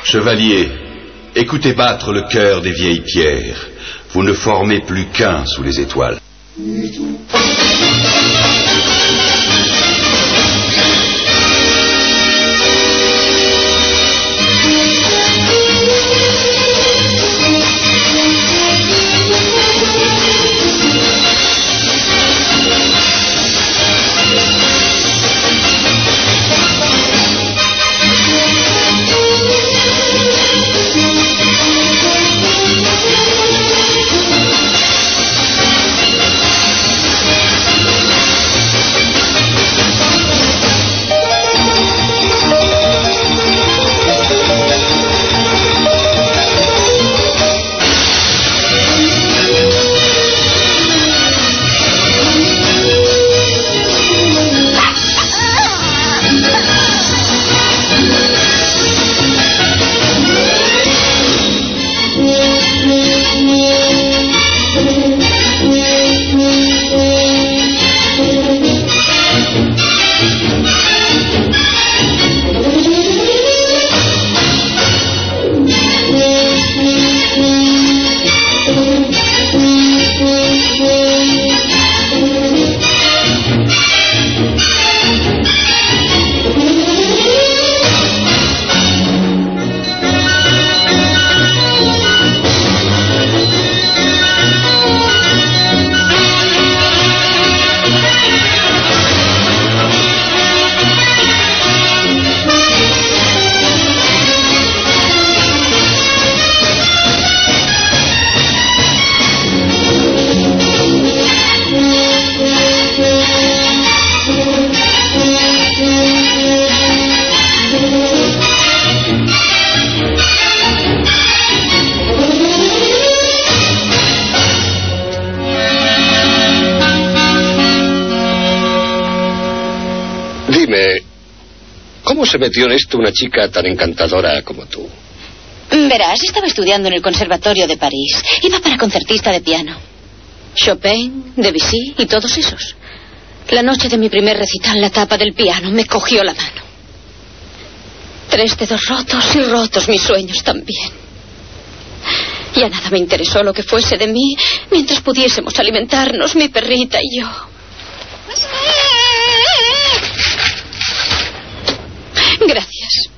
Chevalier, écoutez battre le cœur des vieilles pierres. Vous ne formez plus qu'un sous les étoiles. ¿Cómo se metió en esto una chica tan encantadora como tú? Verás, estaba estudiando en el Conservatorio de París. Iba para concertista de piano. Chopin, Debussy y todos esos. La noche de mi primer recital, la tapa del piano me cogió la mano. 3 dedos rotos y rotos mis sueños también. Ya nada me interesó lo que fuese de mí mientras pudiésemos alimentarnos, mi perrita y yo. Gracias.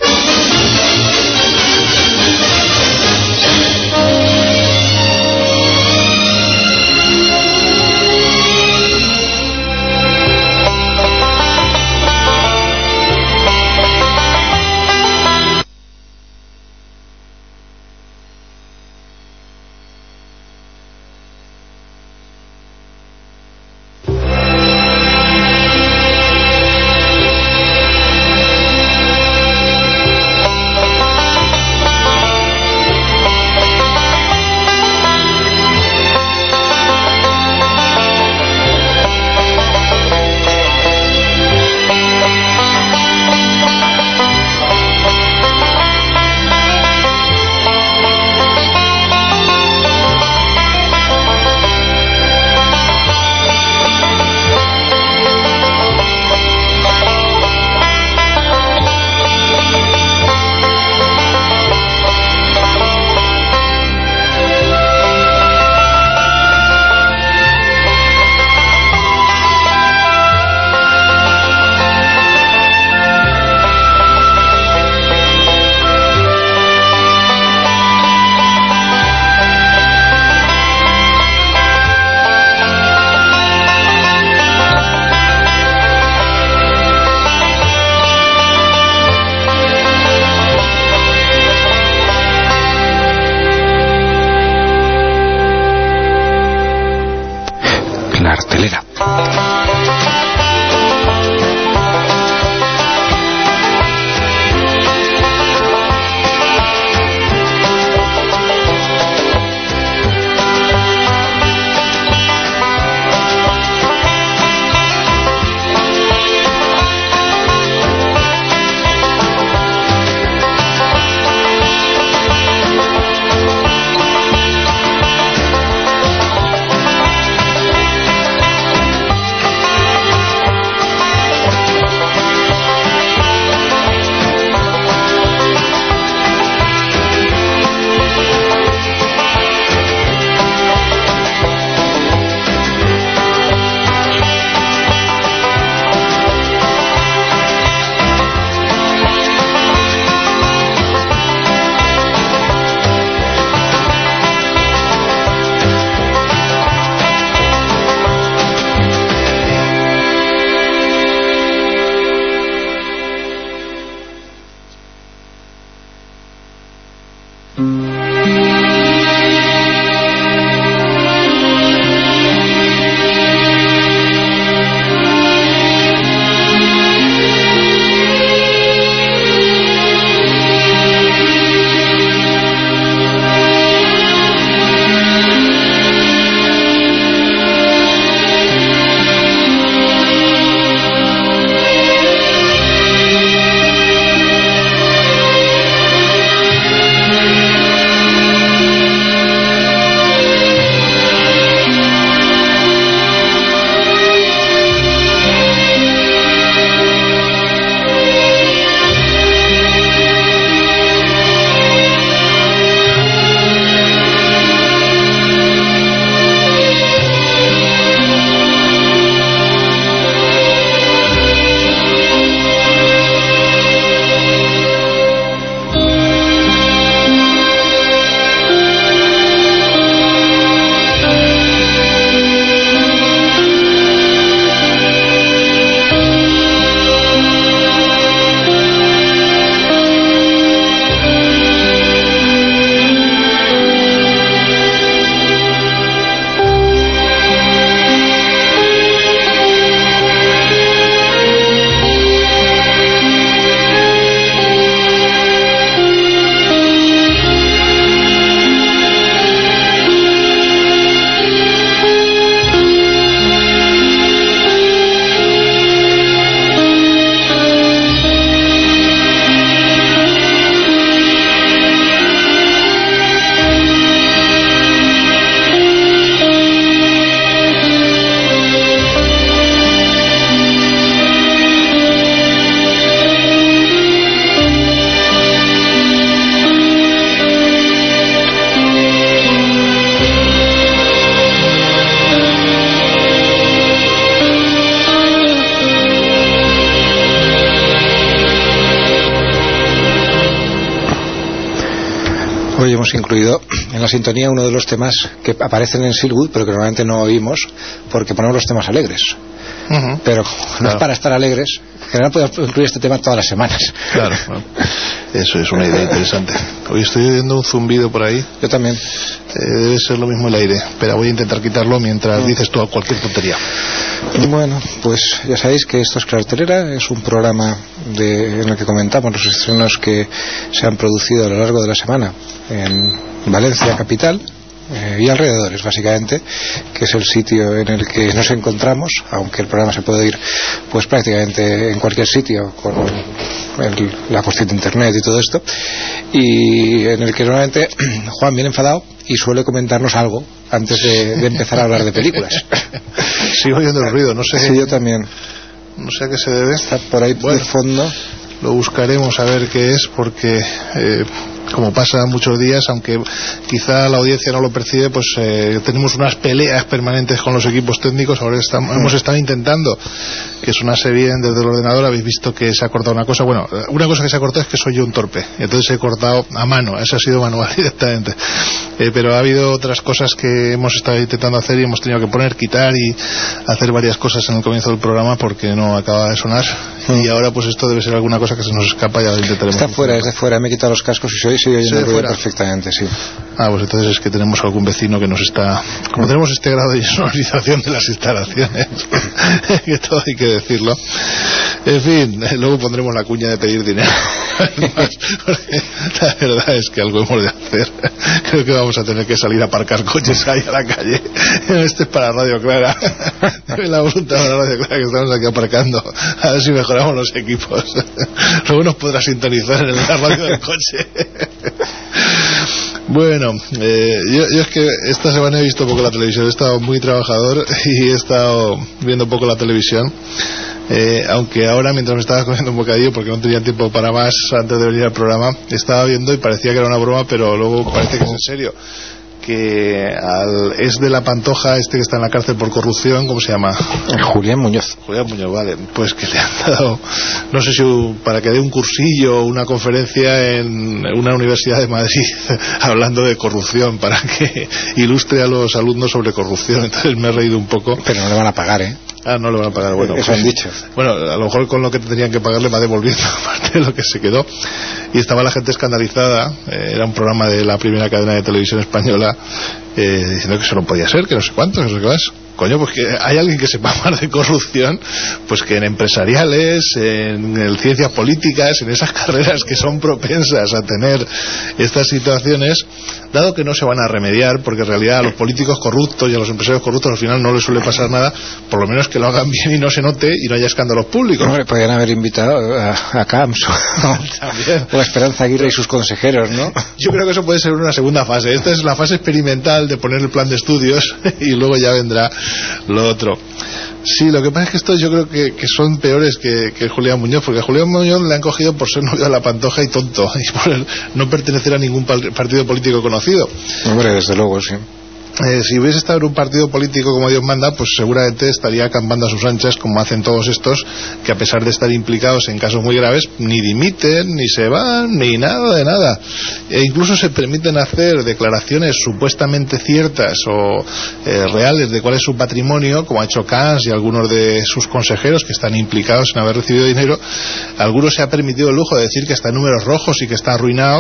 Hoy hemos incluido en la sintonía uno de los temas que aparecen en Silwood, pero que normalmente no oímos porque ponemos los temas alegres. Pero no es para estar alegres. En general podemos incluir este tema todas las semanas. Claro, eso es una idea interesante. Hoy estoy oyendo un zumbido por ahí. Yo también. Debe ser lo mismo el aire, pero voy a intentar quitarlo mientras dices tú cualquier tontería. Bueno, pues ya sabéis que esto es Cartelera, es un programa en el que comentamos los estrenos que se han producido a lo largo de la semana en Valencia capital y alrededores, básicamente, que es el sitio en el que nos encontramos, aunque el programa se puede oír pues prácticamente en cualquier sitio con la cuestión de internet y todo esto, y en el que normalmente Juan viene enfadado y suele comentarnos algo antes de empezar a hablar de películas. Sigo oyendo el ruido, no sé. Sí, yo también. No sé a qué se debe. Está por ahí de fondo. Lo buscaremos a ver qué es, porque como pasa muchos días, aunque quizá la audiencia no lo percibe, pues tenemos unas peleas permanentes con los equipos técnicos. Ahora hemos estado intentando que sonase bien desde el ordenador. Habéis visto que se ha cortado una cosa. Bueno, una cosa que se ha cortado es que soy yo un torpe, entonces he cortado a mano. Eso ha sido manual directamente. Pero ha habido otras cosas que hemos estado intentando hacer y hemos tenido que poner, quitar y hacer varias cosas en el comienzo del programa porque no acaba de sonar. Y ahora pues esto debe ser alguna cosa que se nos escapa y ya lo intentaremos. Está fuera, es de fuera. Me he quitado los cascos y se oye el ruido perfectamente, sí. Pues entonces es que tenemos algún vecino que nos está... Como tenemos este grado de sonorización de las instalaciones, que todo hay que decirlo. En fin, luego pondremos la cuña de pedir dinero. Porque la verdad es que algo hemos de hacer. Creo que vamos a tener que salir a aparcar coches ahí a la calle. Este es para Radio Clara. La voluntad de la Radio Clara que estamos aquí aparcando. A ver si mejoramos los equipos. Luego nos podrá sintonizar en la radio del coche. Bueno, yo es que esta semana he visto poco la televisión. He estado muy trabajador y he estado viendo poco la televisión. Aunque ahora, mientras me estaba comiendo un bocadillo, porque no tenía tiempo para más antes de venir al programa, estaba viendo y parecía que era una broma, pero luego parece que es en serio, que es de la Pantoja, que está en la cárcel por corrupción. ¿Cómo se llama? Julián Muñoz, vale. Pues que le han dado, no sé si para que dé un cursillo o una conferencia en una universidad de Madrid hablando de corrupción, para que ilustre a los alumnos sobre corrupción. Entonces me he reído un poco. Pero no le van a pagar, ¿eh? No le van a pagar, bueno. Eso han dicho. Bueno, a lo mejor con lo que tendrían que pagarle va devolviendo parte de lo que se quedó. Y estaba la gente escandalizada. Era un programa de la primera cadena de televisión española, diciendo que eso no podía ser, que no sé cuánto, que no sé qué más. Coño, pues que hay alguien que sepa más de corrupción, pues que en empresariales, en ciencias políticas, en esas carreras que son propensas a tener estas situaciones, dado que no se van a remediar, porque en realidad a los políticos corruptos y a los empresarios corruptos al final no les suele pasar nada, por lo menos que lo hagan bien y no se note y no haya escándalos públicos. Hombre, podrían haber invitado a Camps o a Esperanza Aguirre y sus consejeros, ¿no? Yo creo que eso puede ser una segunda fase. Esta es la fase experimental de poner el plan de estudios y luego ya vendrá lo otro. Sí, lo que pasa es que estos yo creo que son peores que Julián Muñoz, porque a Julián Muñoz le han cogido por ser novio de la Pantoja y tonto, y por no pertenecer a ningún partido político conocido. Hombre, desde luego, sí. Si hubiese estado en un partido político como Dios manda, pues seguramente estaría acampando a sus anchas, como hacen todos estos, que a pesar de estar implicados en casos muy graves, ni dimiten, ni se van, ni nada de nada. E incluso se permiten hacer declaraciones supuestamente ciertas o reales de cuál es su patrimonio, como ha hecho Camps y algunos de sus consejeros que están implicados en haber recibido dinero. Algunos se ha permitido el lujo de decir que está en números rojos y que está arruinado.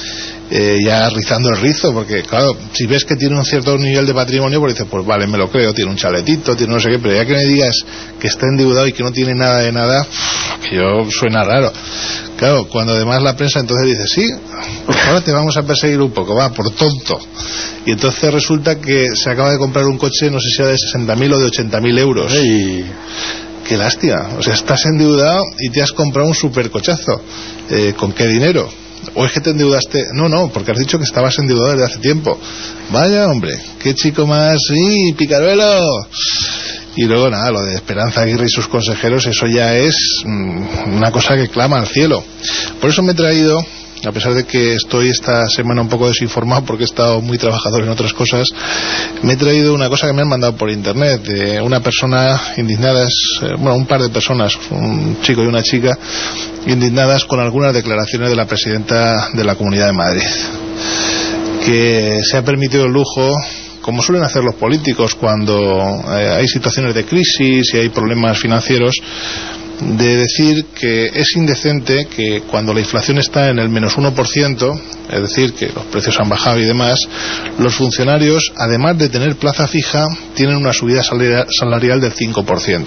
Ya rizando el rizo, porque claro, si ves que tiene un cierto nivel de patrimonio, pues dices, pues vale, me lo creo, tiene un chaletito, tiene no sé qué, pero ya que me digas que está endeudado y que no tiene nada de nada, que yo suena raro. Claro, cuando además la prensa entonces dice, sí, pues ahora te vamos a perseguir un poco, va, por tonto. Y entonces resulta que se acaba de comprar un coche, no sé si era de 60.000 o de 80.000 euros. ¡Ey! Qué lástima, o sea, estás endeudado y te has comprado un supercochazo. ¿Con qué dinero? ¿O es que te endeudaste? No, porque has dicho que estabas endeudado desde hace tiempo. Vaya, hombre, qué chico más, sí, picaruelo. Y luego nada, lo de Esperanza Aguirre y sus consejeros, eso ya es una cosa que clama al cielo. Por eso me he traído, a pesar de que estoy esta semana un poco desinformado porque he estado muy trabajador en otras cosas, me he traído una cosa que me han mandado por internet de una persona indignadas, un par de personas, un chico y una chica, indignadas con algunas declaraciones de la presidenta de la Comunidad de Madrid. que se ha permitido el lujo, como suelen hacer los políticos cuando hay situaciones de crisis y hay problemas financieros, de decir que es indecente que cuando la inflación está en el menos 1%, es decir, que los precios han bajado y demás, los funcionarios, además de tener plaza fija, tienen una subida salarial del 5%.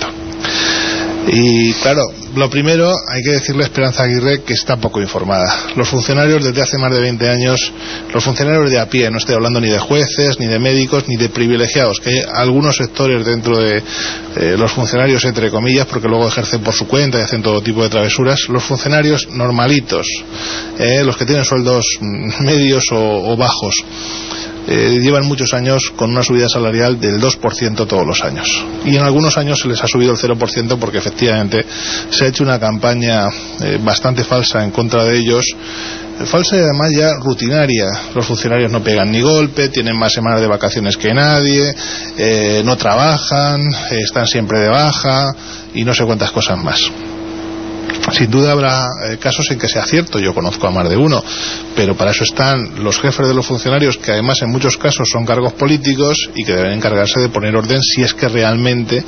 Y claro, lo primero, hay que decirle a Esperanza Aguirre que está poco informada. Los funcionarios desde hace más de 20 años, los funcionarios de a pie, no estoy hablando ni de jueces, ni de médicos, ni de privilegiados, que hay algunos sectores dentro de los funcionarios, entre comillas, porque luego ejercen por su cuenta y hacen todo tipo de travesuras. Los funcionarios normalitos, los que tienen sueldos medios o bajos, llevan muchos años con una subida salarial del 2% todos los años, y en algunos años se les ha subido el 0% porque efectivamente se ha hecho una campaña bastante falsa en contra de ellos, falsa y además ya rutinaria. Los funcionarios no pegan ni golpe, tienen más semanas de vacaciones que nadie, no trabajan, están siempre de baja y no sé cuántas cosas más. Sin duda habrá casos en que sea cierto, yo conozco a más de uno, pero para eso están los jefes de los funcionarios, que además en muchos casos son cargos políticos y que deben encargarse de poner orden si es que realmente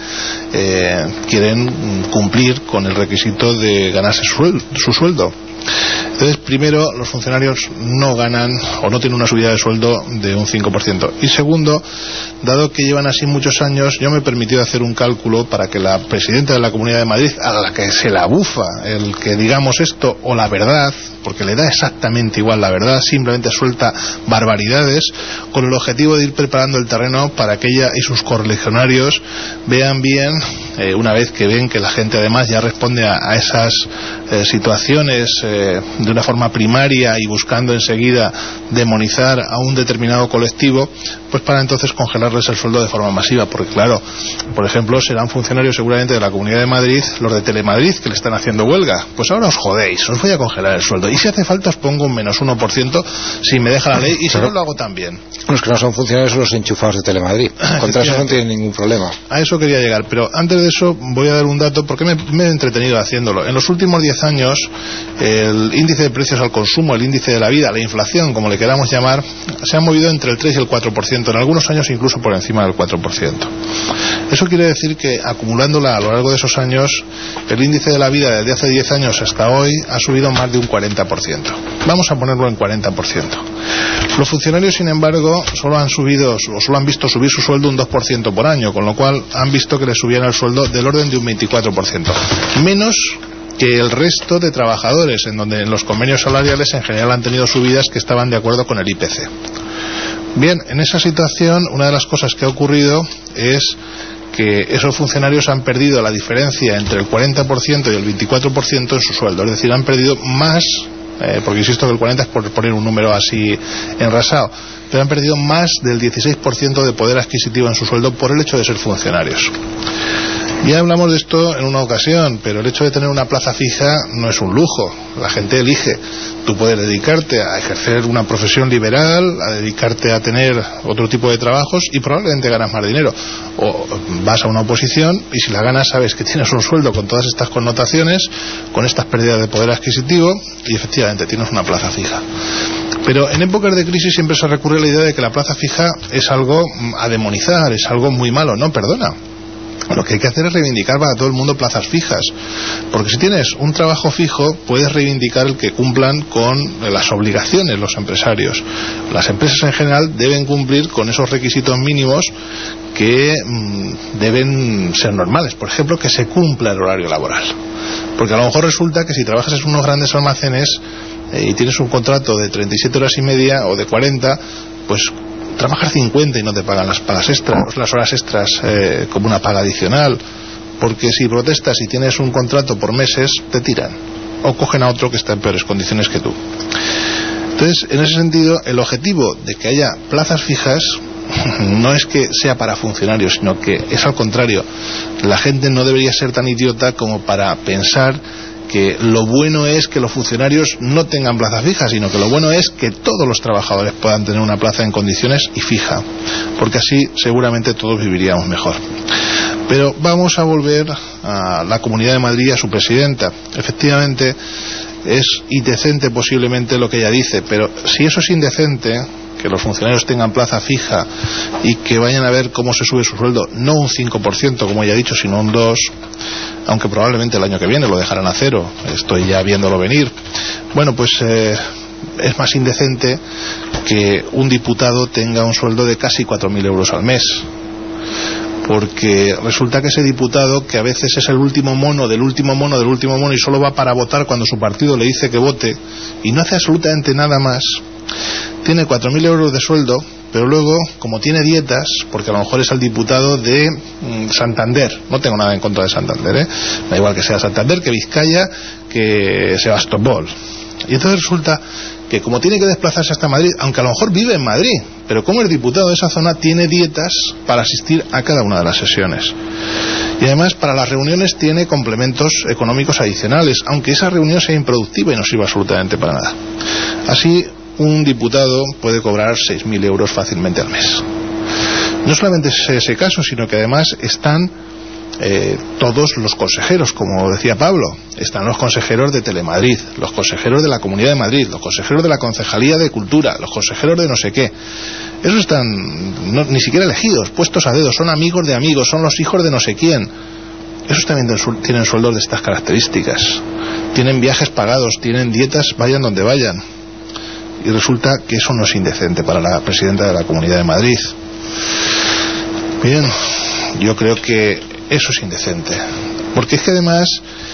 quieren cumplir con el requisito de ganarse su sueldo. Entonces, primero, los funcionarios no ganan o no tienen una subida de sueldo de un 5%. Y segundo, dado que llevan así muchos años, yo me he permitido hacer un cálculo para que la presidenta de la Comunidad de Madrid, a la que se la bufa el que digamos esto o la verdad, porque le da exactamente igual la verdad, simplemente suelta barbaridades, con el objetivo de ir preparando el terreno para que ella y sus correligionarios vean bien, una vez que ven que la gente además ya responde a esas situaciones de una forma primaria y buscando enseguida demonizar a un determinado colectivo, pues para entonces congelarles el sueldo de forma masiva, porque claro, por ejemplo, serán funcionarios seguramente de la Comunidad de Madrid, los de Telemadrid, que le están haciendo huelga. Pues ahora os jodéis, os voy a congelar el sueldo, y si hace falta os pongo un menos 1% si me deja la ley, y si no lo hago también. Los que no son funcionarios son los enchufados de Telemadrid, contra eso no tienen ningún problema. A eso quería llegar, pero antes de eso voy a dar un dato porque me he entretenido haciéndolo. En los últimos 10 años el índice de precios al consumo, el índice de la vida, la inflación, como le queramos llamar, se ha movido entre el 3 y el 4%, en algunos años incluso por encima del 4%. Eso quiere decir que acumulándola a lo largo de esos años, el índice de la vida desde hace 10 años hasta hoy ha subido más de un 40%. Vamos a ponerlo en 40%. Los funcionarios, sin embargo, solo han visto subir su sueldo un 2% por año, con lo cual han visto que les subían el sueldo del orden de un 24%. Menos que el resto de trabajadores, en donde en los convenios salariales en general han tenido subidas que estaban de acuerdo con el IPC. Bien, en esa situación, una de las cosas que ha ocurrido es que esos funcionarios han perdido la diferencia entre el 40% y el 24% en su sueldo, es decir, han perdido más, porque insisto que el 40% es por poner un número así enrasado, pero han perdido más del 16% de poder adquisitivo en su sueldo por el hecho de ser funcionarios. Ya hablamos de esto en una ocasión, pero el hecho de tener una plaza fija no es un lujo. La gente elige. Tú puedes dedicarte a ejercer una profesión liberal, a dedicarte a tener otro tipo de trabajos y probablemente ganas más dinero. O vas a una oposición y si la ganas sabes que tienes un sueldo con todas estas connotaciones, con estas pérdidas de poder adquisitivo y efectivamente tienes una plaza fija. Pero en épocas de crisis siempre se recurre a la idea de que la plaza fija es algo a demonizar, es algo muy malo. No, perdona. Lo que hay que hacer es reivindicar para todo el mundo plazas fijas, porque si tienes un trabajo fijo puedes reivindicar el que cumplan con las obligaciones los empresarios. Las empresas en general deben cumplir con esos requisitos mínimos que deben ser normales, por ejemplo que se cumpla el horario laboral, porque a lo mejor resulta que si trabajas en unos grandes almacenes y tienes un contrato de 37 horas y media o de 40, pues trabajas 50 y no te pagan las horas extras como una paga adicional, porque si protestas y tienes un contrato por meses te tiran o cogen a otro que está en peores condiciones que tú. Entonces, en ese sentido, el objetivo de que haya plazas fijas no es que sea para funcionarios, sino que es al contrario. La gente no debería ser tan idiota como para pensar que lo bueno es que los funcionarios no tengan plazas fijas, sino que lo bueno es que todos los trabajadores puedan tener una plaza en condiciones y fija, porque así seguramente todos viviríamos mejor. Pero vamos a volver a la Comunidad de Madrid y a su presidenta. Efectivamente es indecente posiblemente lo que ella dice, pero si eso es indecente, que los funcionarios tengan plaza fija y que vayan a ver cómo se sube su sueldo, no un 5% como ya he dicho, sino un 2%, aunque probablemente el año que viene lo dejarán a 0, estoy ya viéndolo venir. Bueno, pues es más indecente que un diputado tenga un sueldo de casi 4.000 euros al mes, porque resulta que ese diputado, que a veces es el último mono del último mono del último mono y solo va para votar cuando su partido le dice que vote y no hace absolutamente nada más, tiene 4.000 euros de sueldo, pero luego, como tiene dietas, porque a lo mejor es el diputado de Santander, no tengo nada en contra de Santander, da igual que sea Santander, que Vizcaya, que Sebastopol, y entonces resulta que como tiene que desplazarse hasta Madrid, aunque a lo mejor vive en Madrid, pero como es diputado de esa zona, tiene dietas para asistir a cada una de las sesiones. Y además para las reuniones tiene complementos económicos adicionales, aunque esa reunión sea improductiva y no sirva absolutamente para nada. Así, un diputado puede cobrar 6.000 euros fácilmente al mes. No solamente es ese caso, sino que además están todos los consejeros, como decía Pablo. Están los consejeros de Telemadrid, los consejeros de la Comunidad de Madrid, los consejeros de la Concejalía de Cultura, los consejeros de no sé qué. Esos están ni siquiera elegidos, puestos a dedo, son amigos de amigos, son los hijos de no sé quién. Esos también tienen sueldos de estas características, tienen viajes pagados, tienen dietas, vayan donde vayan. Y resulta que eso no es indecente para la presidenta de la Comunidad de Madrid. Bien, yo creo que eso es indecente, porque es que además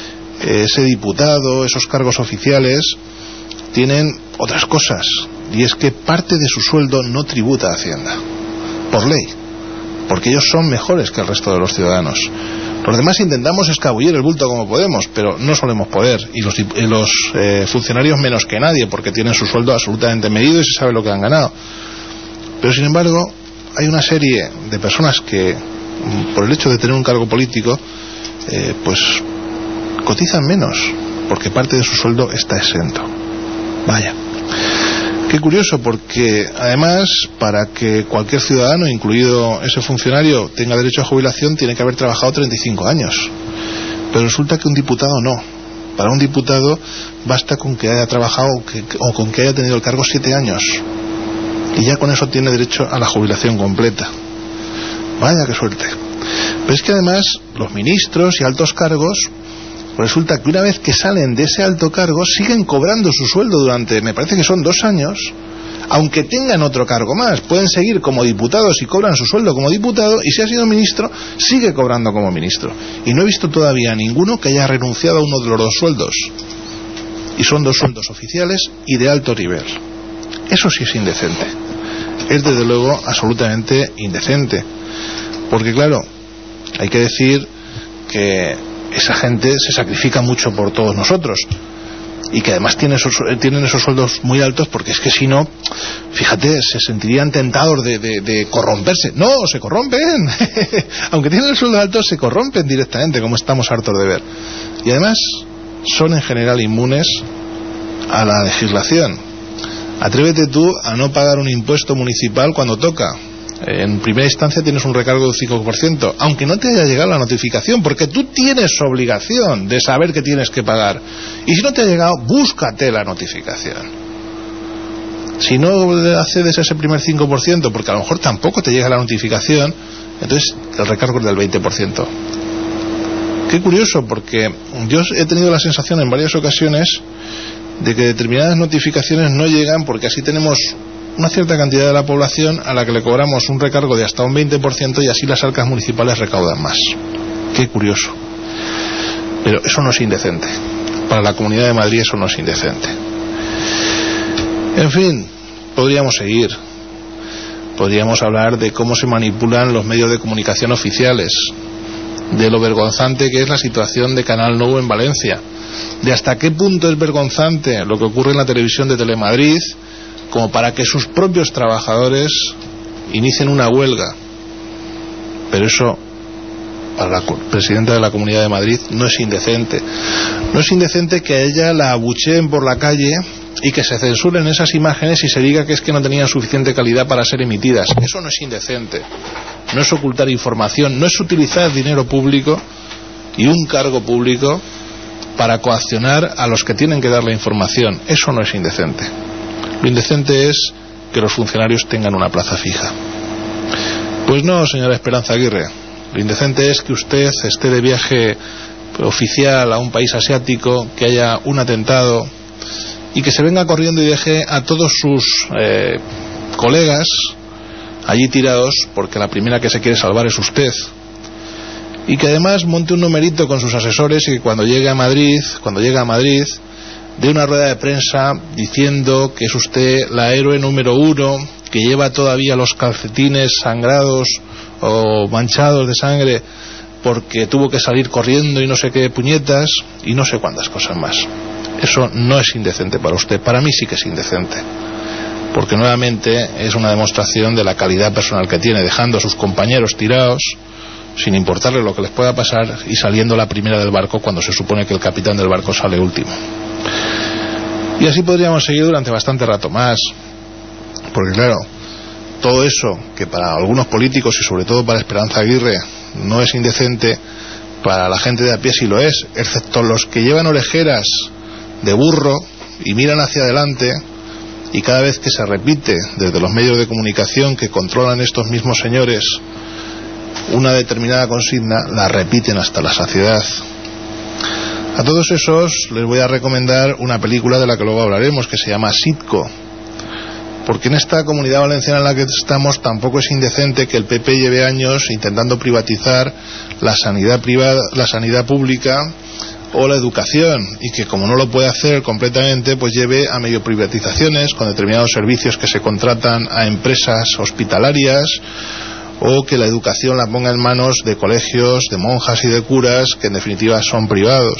ese diputado, esos cargos oficiales tienen otras cosas, y es que parte de su sueldo no tributa a Hacienda, por ley, porque ellos son mejores que el resto de los ciudadanos. Los demás intentamos escabullir el bulto como podemos, pero no solemos poder, y los funcionarios menos que nadie, porque tienen su sueldo absolutamente medido y se sabe lo que han ganado. Pero sin embargo hay una serie de personas que, por el hecho de tener un cargo político, pues cotizan menos, porque parte de su sueldo está exento. Vaya, qué curioso, porque además, para que cualquier ciudadano, incluido ese funcionario, tenga derecho a jubilación, tiene que haber trabajado 35 años. Pero resulta que un diputado no. Para un diputado basta con que haya trabajado o con que haya tenido el cargo 7 años, y ya con eso tiene derecho a la jubilación completa. Vaya, qué suerte. Pero es que además los ministros y altos cargos, resulta que una vez que salen de ese alto cargo siguen cobrando su sueldo durante, me parece que son 2 años, aunque tengan otro cargo más. Pueden seguir como diputados y cobran su sueldo como diputado, y si ha sido ministro sigue cobrando como ministro. Y no he visto todavía ninguno que haya renunciado a uno de los 2 sueldos, y son 2 sueldos oficiales y de alto nivel. Eso sí es indecente, es desde luego absolutamente indecente, porque claro, hay que decir que esa gente se sacrifica mucho por todos nosotros, y que además tienen esos sueldos muy altos, porque es que si no, fíjate, se sentirían tentados de corromperse. No, se corrompen aunque tienen el sueldo alto, se corrompen directamente, como estamos hartos de ver. Y además son en general inmunes a la legislación. Atrévete tú a no pagar un impuesto municipal cuando toca. En primera instancia tienes un recargo del 5%, aunque no te haya llegado la notificación, porque tú tienes obligación de saber que tienes que pagar. Y si no te ha llegado, búscate la notificación. Si no accedes a ese primer 5%, porque a lo mejor tampoco te llega la notificación, entonces el recargo es del 20%. Qué curioso, porque yo he tenido la sensación en varias ocasiones de que determinadas notificaciones no llegan, porque así tenemos una cierta cantidad de la población a la que le cobramos un recargo de hasta un 20%, y así las arcas municipales recaudan más. Qué curioso. Pero eso no es indecente. Para la Comunidad de Madrid eso no es indecente. En fin, podríamos seguir. Podríamos hablar de cómo se manipulan los medios de comunicación oficiales, de lo vergonzante que es la situación de Canal Nou en Valencia, de hasta qué punto es vergonzante lo que ocurre en la televisión de Telemadrid, como para que sus propios trabajadores inicien una huelga. Pero eso, para la presidenta de la Comunidad de Madrid, no es indecente. No es indecente que a ella la abucheen por la calle y que se censuren esas imágenes y se diga que es que no tenían suficiente calidad para ser emitidas. Eso no es indecente. No es ocultar información, no es utilizar dinero público y un cargo público para coaccionar a los que tienen que dar la información. Eso no es indecente. Lo indecente es que los funcionarios tengan una plaza fija. Pues no, señora Esperanza Aguirre. Lo indecente es que usted esté de viaje oficial a un país asiático, que haya un atentado y que se venga corriendo y deje a todos sus colegas allí tirados, porque la primera que se quiere salvar es usted, y que además monte un numerito con sus asesores y que cuando llegue a Madrid dé una rueda de prensa diciendo que es usted la héroe número 1, que lleva todavía los calcetines sangrados o manchados de sangre porque tuvo que salir corriendo y no sé qué puñetas y no sé cuántas cosas más. Eso no es indecente para usted. Para mí sí que es indecente, porque nuevamente es una demostración de la calidad personal que tiene, dejando a sus compañeros tirados sin importarle lo que les pueda pasar y saliendo la primera del barco cuando se supone que el capitán del barco sale último. Y así podríamos seguir durante bastante rato más, porque claro, todo eso que para algunos políticos y sobre todo para Esperanza Aguirre no es indecente, para la gente de a pie sí lo es, excepto los que llevan orejeras de burro y miran hacia adelante, y cada vez que se repite desde los medios de comunicación que controlan estos mismos señores una determinada consigna, la repiten hasta la saciedad. A todos esos les voy a recomendar una película de la que luego hablaremos, que se llama Sitco, porque en esta Comunidad Valenciana en la que estamos tampoco es indecente que el PP lleve años intentando privatizar la sanidad privada, la sanidad pública o la educación, y que como no lo puede hacer completamente, pues lleve a medio privatizaciones con determinados servicios que se contratan a empresas hospitalarias, o que la educación la ponga en manos de colegios, de monjas y de curas, que en definitiva son privados,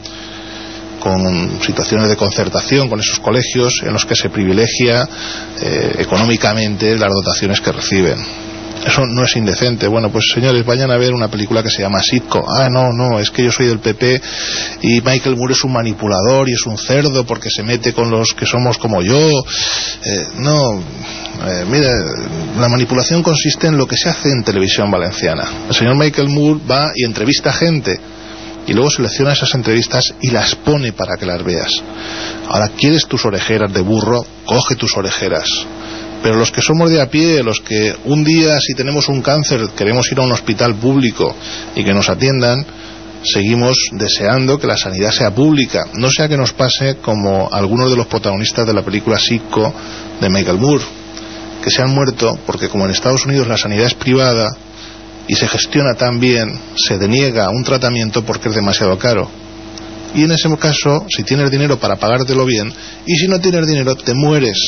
con situaciones de concertación con esos colegios en los que se privilegia económicamente las dotaciones que reciben. Eso no es indecente. Bueno, pues señores, vayan a ver una película que se llama Sitco. No, es que yo soy del PP y Michael Moore es un manipulador y es un cerdo porque se mete con los que somos como yo. Mira, la manipulación consiste en lo que se hace en televisión valenciana. El señor Michael Moore va y entrevista a gente y luego selecciona esas entrevistas y las pone para que las veas. Ahora, ¿quieres tus orejeras de burro? Coge tus orejeras. Pero los que somos de a pie, los que un día, si tenemos un cáncer, queremos ir a un hospital público y que nos atiendan, seguimos deseando que la sanidad sea pública. No sea que nos pase como algunos de los protagonistas de la película Sitco de Michael Moore, que se han muerto porque como en Estados Unidos la sanidad es privada y se gestiona tan bien, se deniega un tratamiento porque es demasiado caro. Y en ese caso, si tienes dinero para pagártelo bien, y si no tienes dinero, te mueres.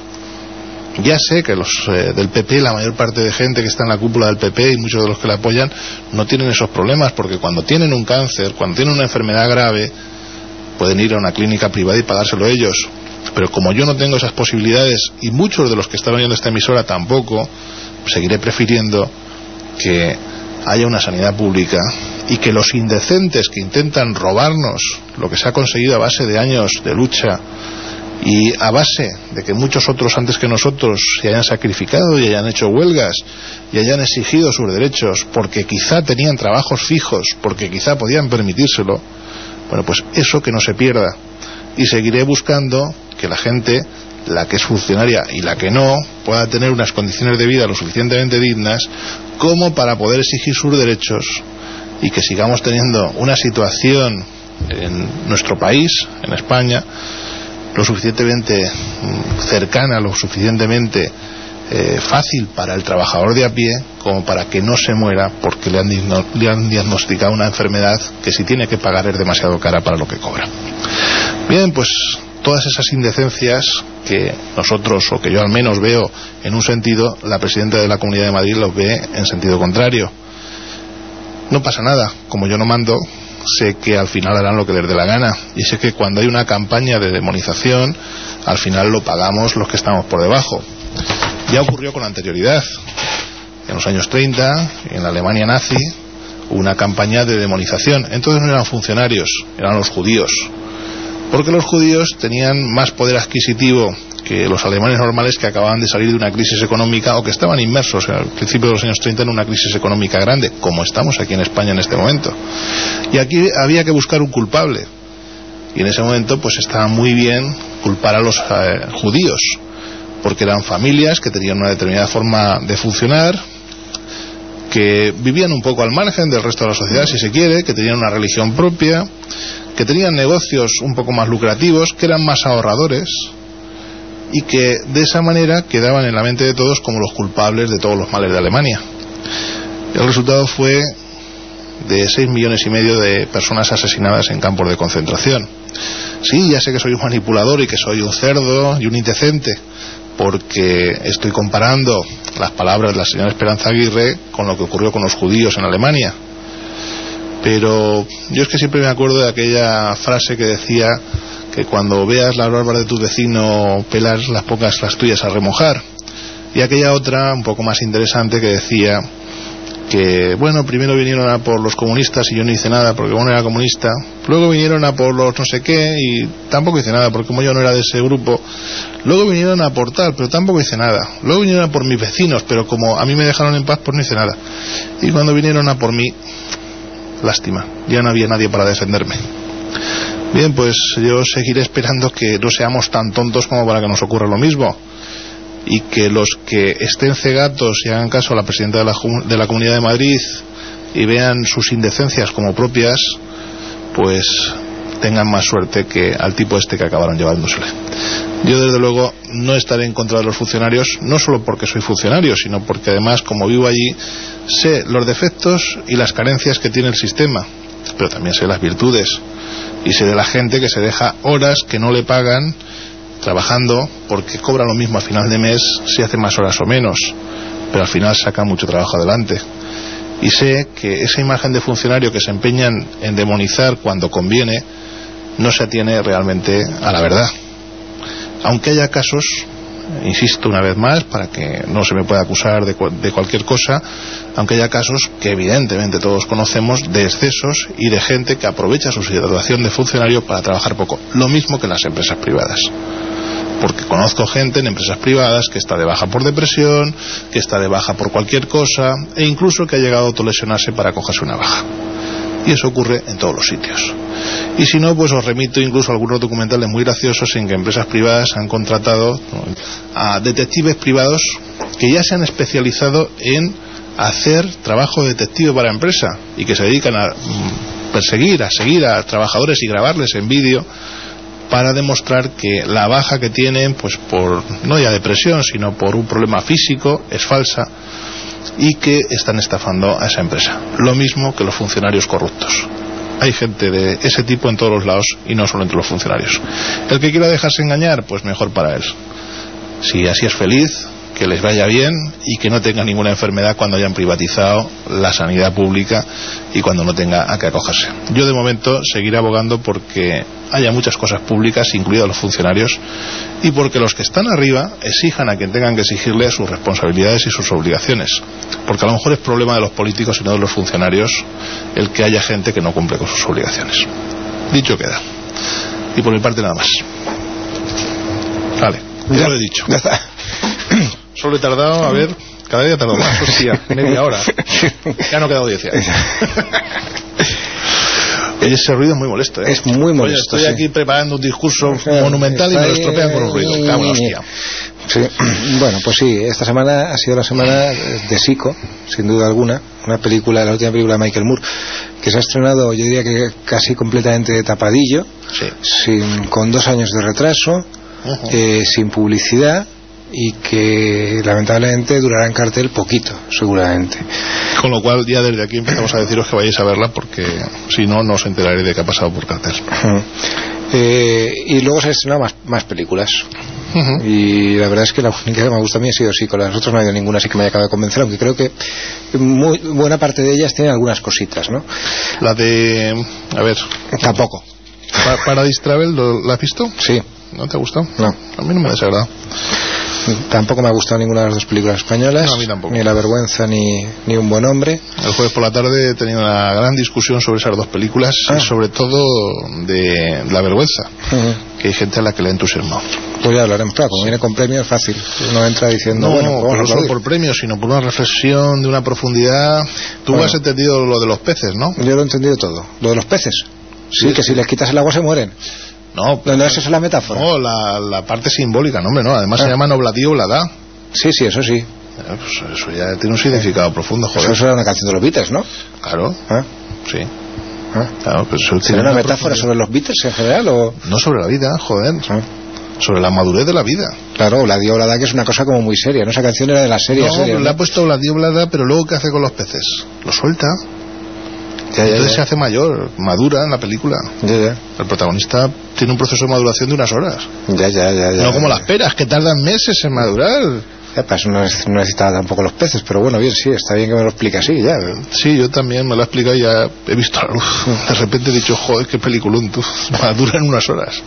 Ya sé que los del PP, la mayor parte de gente que está en la cúpula del PP y muchos de los que la apoyan, no tienen esos problemas, porque cuando tienen un cáncer, cuando tienen una enfermedad grave, pueden ir a una clínica privada y pagárselo ellos. Pero como yo no tengo esas posibilidades, y muchos de los que están oyendo esta emisora tampoco, seguiré prefiriendo que haya una sanidad pública, y que los indecentes que intentan robarnos lo que se ha conseguido a base de años de lucha y a base de que muchos otros antes que nosotros se hayan sacrificado y hayan hecho huelgas y hayan exigido sus derechos porque quizá tenían trabajos fijos, porque quizá podían permitírselo, bueno, pues eso que no se pierda. Y seguiré buscando que la gente, la que es funcionaria y la que no, pueda tener unas condiciones de vida lo suficientemente dignas como para poder exigir sus derechos, y que sigamos teniendo una situación en nuestro país, en España, lo suficientemente cercana, lo suficientemente fácil para el trabajador de a pie como para que no se muera porque le han diagnosticado una enfermedad que si tiene que pagar es demasiado cara para lo que cobra. Bien, pues todas esas indecencias que nosotros, o que yo al menos veo en un sentido, la presidenta de la Comunidad de Madrid los ve en sentido contrario. No pasa nada, como yo no mando, sé que al final harán lo que les dé la gana, y sé que cuando hay una campaña de demonización, al final lo pagamos los que estamos por debajo. Ya ocurrió con anterioridad. En los años 30, en la Alemania nazi, hubo una campaña de demonización. Entonces no eran funcionarios, eran los judíos, porque los judíos tenían más poder adquisitivo que los alemanes normales, que acababan de salir de una crisis económica o que estaban inmersos al principio de los años 30 en una crisis económica grande, como estamos aquí en España en este momento. Y aquí había que buscar un culpable, y en ese momento pues estaba muy bien culpar a los judíos, porque eran familias que tenían una determinada forma de funcionar, que vivían un poco al margen del resto de la sociedad, si se quiere, que tenían una religión propia, que tenían negocios un poco más lucrativos, que eran más ahorradores, y que de esa manera quedaban en la mente de todos como los culpables de todos los males de Alemania. El resultado fue de 6,5 millones de personas asesinadas en campos de concentración. Sí, ya sé que soy un manipulador y que soy un cerdo y un indecente, porque estoy comparando las palabras de la señora Esperanza Aguirre con lo que ocurrió con los judíos en Alemania. Pero yo es que siempre me acuerdo de aquella frase que decía que cuando veas las barbas de tu vecino pelar, las pongas las tuyas a remojar. Y aquella otra, un poco más interesante, que decía que, bueno, primero vinieron a por los comunistas y yo no hice nada porque uno era comunista, luego vinieron a por los no sé qué y tampoco hice nada porque como yo no era de ese grupo, luego vinieron a por tal, pero tampoco hice nada, luego vinieron a por mis vecinos, pero como a mí me dejaron en paz, pues no hice nada, y cuando vinieron a por mí, lástima, ya no había nadie para defenderme. Bien, pues yo seguiré esperando que no seamos tan tontos como para que nos ocurra lo mismo, y que los que estén cegatos y hagan caso a la presidenta de la Comunidad de Madrid y vean sus indecencias como propias, pues tengan más suerte que al tipo este que acabaron llevándosele. Yo desde luego no estaré en contra de los funcionarios, no solo porque soy funcionario, sino porque además, como vivo allí, sé los defectos y las carencias que tiene el sistema, pero también sé las virtudes, y sé de la gente que se deja horas que no le pagan trabajando porque cobra lo mismo a final de mes si hace más horas o menos, pero al final saca mucho trabajo adelante. Y sé que esa imagen de funcionario que se empeñan en demonizar cuando conviene no se atiene realmente a la verdad, aunque haya casos, insisto una vez más para que no se me pueda acusar de cualquier cosa, aunque haya casos que evidentemente todos conocemos de excesos y de gente que aprovecha su situación de funcionario para trabajar poco, lo mismo que en las empresas privadas, porque conozco gente en empresas privadas que está de baja por depresión, que está de baja por cualquier cosa, e incluso que ha llegado a autolesionarse para cogerse una baja. Y eso ocurre en todos los sitios. Y si no, pues os remito incluso a algunos documentales muy graciosos en que empresas privadas han contratado a detectives privados que ya se han especializado en hacer trabajo de detective para empresa y que se dedican a perseguir, a seguir a trabajadores y grabarles en vídeo para demostrar que la baja que tienen, pues por no ya depresión, sino por un problema físico, es falsa y que están estafando a esa empresa. Lo mismo que los funcionarios corruptos. Hay gente de ese tipo en todos los lados y no solo entre los funcionarios. El que quiera dejarse engañar, pues mejor para él. Si así es feliz, que les vaya bien y que no tenga ninguna enfermedad cuando hayan privatizado la sanidad pública y cuando no tenga a qué acogerse. Yo de momento seguiré abogando porque haya muchas cosas públicas, incluidos los funcionarios, y porque los que están arriba exijan a quien tengan que exigirle sus responsabilidades y sus obligaciones, porque a lo mejor es problema de los políticos y no de los funcionarios el que haya gente que no cumple con sus obligaciones. Dicho queda. Y por mi parte nada más. Vale, ya lo he dicho. Ya está. Solo he tardado, a ver, cada día tardo más, hostia, media hora. Ya no queda audiencia. Ese ruido es muy molesto, ¿eh? Es muy molesto. Oye, estoy aquí preparando un discurso monumental y me lo estropean con un ruido. Cago, hostia. Sí. Bueno, pues sí, esta semana ha sido la semana de Sico, sin duda alguna, una película, la última película de Michael Moore, que se ha estrenado, yo diría que casi completamente tapadillo, sí, con 2 años de retraso, sin publicidad, y que lamentablemente durará en cartel poquito, seguramente. Con lo cual ya desde aquí empezamos a deciros que vayáis a verla, porque si no, no os enteraréis de qué ha pasado por cartel. Y luego se han estrenado más películas. Y la verdad es que la única que me gusta a mí ha sido Sico. Las otras no ha habido ninguna así que me haya acabado de convencer, aunque creo que muy buena parte de ellas tienen algunas cositas, ¿no? La de... a ver... Tampoco. Paradise Travel, ¿la has visto? Sí. ¿No te ha gustado? No. A mí no me ha desagradado. Tampoco me ha gustado ninguna de las 2 películas españolas. No, a mí tampoco. Ni La Vergüenza ni Un Buen Hombre. El jueves por la tarde he tenido una gran discusión sobre esas 2 películas, y sobre todo de La Vergüenza, que hay gente a la que le ha entusiasmado. Pues ya hablaremos, claro, como viene con premios, fácil. Uno entra diciendo, no, bueno, pero no solo por premios, sino por una reflexión de una profundidad. Tú has entendido lo de los peces, ¿no? Yo lo he entendido todo. Lo de los peces. Sí, que si les quitas el agua se mueren. No, No, esa es la metáfora. No, la parte simbólica, no, hombre, no. Además se llama Obladí Oblada. Sí, eso sí. Pues eso ya tiene un significado profundo, joder. Eso era una canción de los Beatles, ¿no? Claro. Sí. Claro, pues eso ¿Será una metáfora sobre los Beatles en general o...? No sobre la vida, joder. Sobre la madurez de la vida. Claro, Obladí Oblada, que es una cosa como muy seria, ¿no? Esa canción era de la serie. No, pero le ha puesto Obladí Oblada, pero luego ¿qué hace con los peces? Lo suelta. Entonces se hace mayor, madura en la película. El protagonista tiene un proceso de maduración de unas horas. No como las peras, que tardan meses en madurar. Pues no necesitaba tampoco los peces, pero bueno, bien, sí, está bien que me lo explique así, ya. Sí, yo también me lo he explicado y ya he visto la luz. De repente he dicho, joder, qué peliculón, tú, madura en unas horas.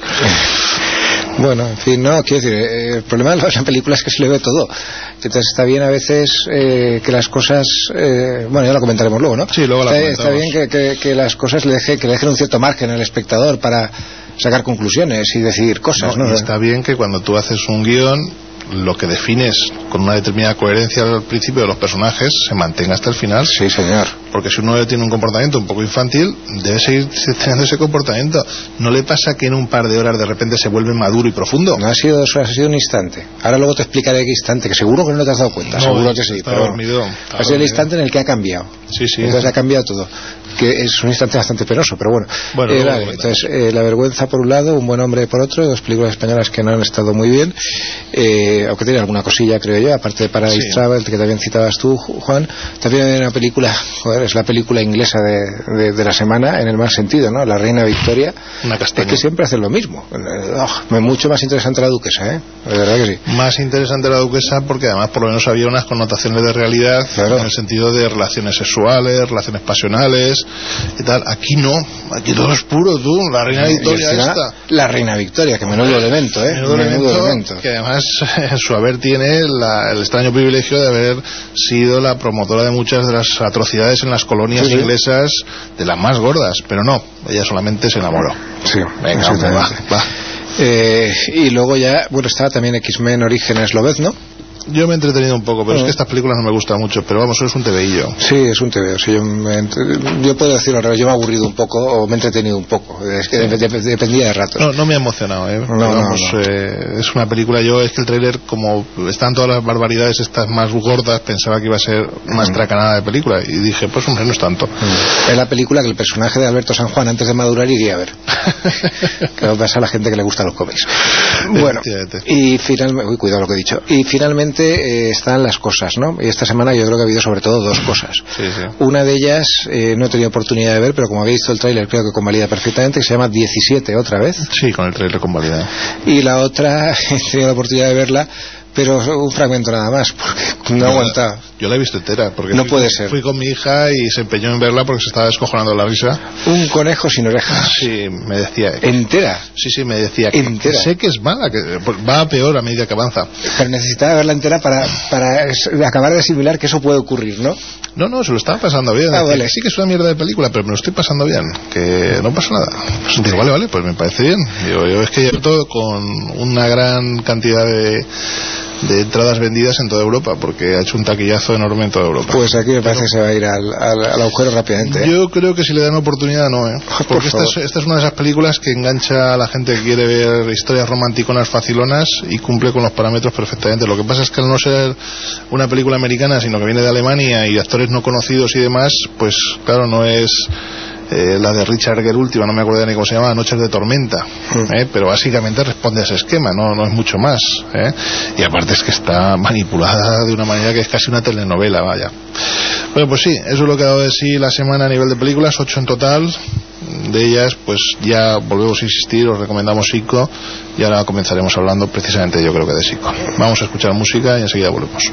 Bueno, en fin, no, quiero decir, el problema de la película es que se le ve todo. Entonces está bien a veces que las cosas, bueno, ya lo comentaremos luego, ¿no? Sí, luego está bien que las cosas le dejen un cierto margen al espectador para sacar conclusiones y decidir cosas, ¿no? Y está bien que cuando tú haces un guión, lo que defines con una determinada coherencia al principio de los personajes se mantenga hasta el final. Sí, señor. Porque si uno tiene un comportamiento un poco infantil, debe seguir teniendo ese comportamiento. ¿No le pasa que en un par de horas de repente se vuelve maduro y profundo? No ha sido eso, ha sido un instante. Ahora luego te explicaré qué instante, que seguro que no te has dado cuenta. No, seguro que sí, pero ha sido el instante en el que ha cambiado. Sí. Entonces ha cambiado todo. Que es un instante bastante penoso, pero bueno. Vale, entonces, La vergüenza por un lado, Un buen hombre por otro, dos películas españolas que no han estado muy bien, aunque tiene alguna cosilla, creo yo, aparte de Paradise Travel, que también citabas tú, Juan. También hay una película, es la película inglesa de la semana, en el mal sentido, ¿no? La Reina Victoria. Es que siempre hacen lo mismo. Mucho más interesante La Duquesa, de verdad que sí. Más interesante La Duquesa porque además por lo menos había unas connotaciones de realidad, claro, en el sentido de relaciones sexuales, relaciones pasionales y tal. Aquí no, aquí todo es puro, tú. La Reina Victoria esta. La Reina Victoria, que menudo elemento, menudo elemento. Que además en su haber tiene el extraño privilegio de haber sido la promotora de muchas de las atrocidades en las colonias inglesas, de las más gordas, pero no, ella solamente se enamoró. Sí, venga, va. Y luego ya, bueno, estaba también X-Men Orígenes Lobezno. Yo me he entretenido un poco, pero es que estas películas no me gustan mucho, pero vamos, es un TVillo. Sí, es un TVO. Sí, yo puedo decirlo al revés, yo me he aburrido un poco o me he entretenido un poco. Es que dependía de ratos. No me ha emocionado, es una película, es que el tráiler, como están todas las barbaridades estas más gordas, pensaba que iba a ser más tracanada de película y dije, pues hombre, no es tanto. Es la película que el personaje de Alberto San Juan antes de madurar iría a ver. Que va a pasar a la gente que le gustan los cómics. Bueno, y finalmente, cuidado lo que he dicho. Y finalmente están las cosas, ¿no? Y esta semana yo creo que ha habido sobre todo dos cosas. Sí. Una de ellas no he tenido oportunidad de ver, pero como habéis visto el tráiler creo que convalida perfectamente, que se llama 17 otra vez. Sí, con el tráiler convalida. Y la otra he tenido la oportunidad de verla, pero un fragmento nada más, porque no aguantaba. Yo la he visto entera, porque no puede ser. Fui con mi hija y se empeñó en verla porque se estaba descojonando la risa. Un conejo sin orejas. Sí, me decía. ¿Entera? Sí, me decía. ¿Entera? Que sé que es mala, que va a peor a medida que avanza. Pero necesitaba verla entera para acabar de asimilar que eso puede ocurrir, ¿no? No, se lo estaba pasando bien. Vale. Sí que es una mierda de película, pero me lo estoy pasando bien, que no pasa nada. Pues digo, vale, pues me parece bien. Yo es que llevo todo con una gran cantidad de entradas vendidas en toda Europa, porque ha hecho un taquillazo enorme en toda Europa. Pues aquí me parece que se va a ir al agujero rápidamente. Yo creo que si le dan oportunidad no, porque esta es una de esas películas que engancha a la gente que quiere ver historias romanticonas facilonas y cumple con los parámetros perfectamente. Lo que pasa es que al no ser una película americana, sino que viene de Alemania y actores no conocidos y demás, pues claro, no es la de Richard Gere última, no me acuerdo ni cómo se llama, Noches de Tormenta, pero básicamente responde a ese esquema, no es mucho más, y aparte es que está manipulada de una manera que es casi una telenovela, vaya. Bueno, pues sí, eso es lo que ha dado de sí la semana a nivel de películas, 8 en total. De ellas, pues ya volvemos a insistir, os recomendamos Psycho y ahora comenzaremos hablando precisamente, yo creo que de Psycho. Vamos a escuchar música y enseguida volvemos.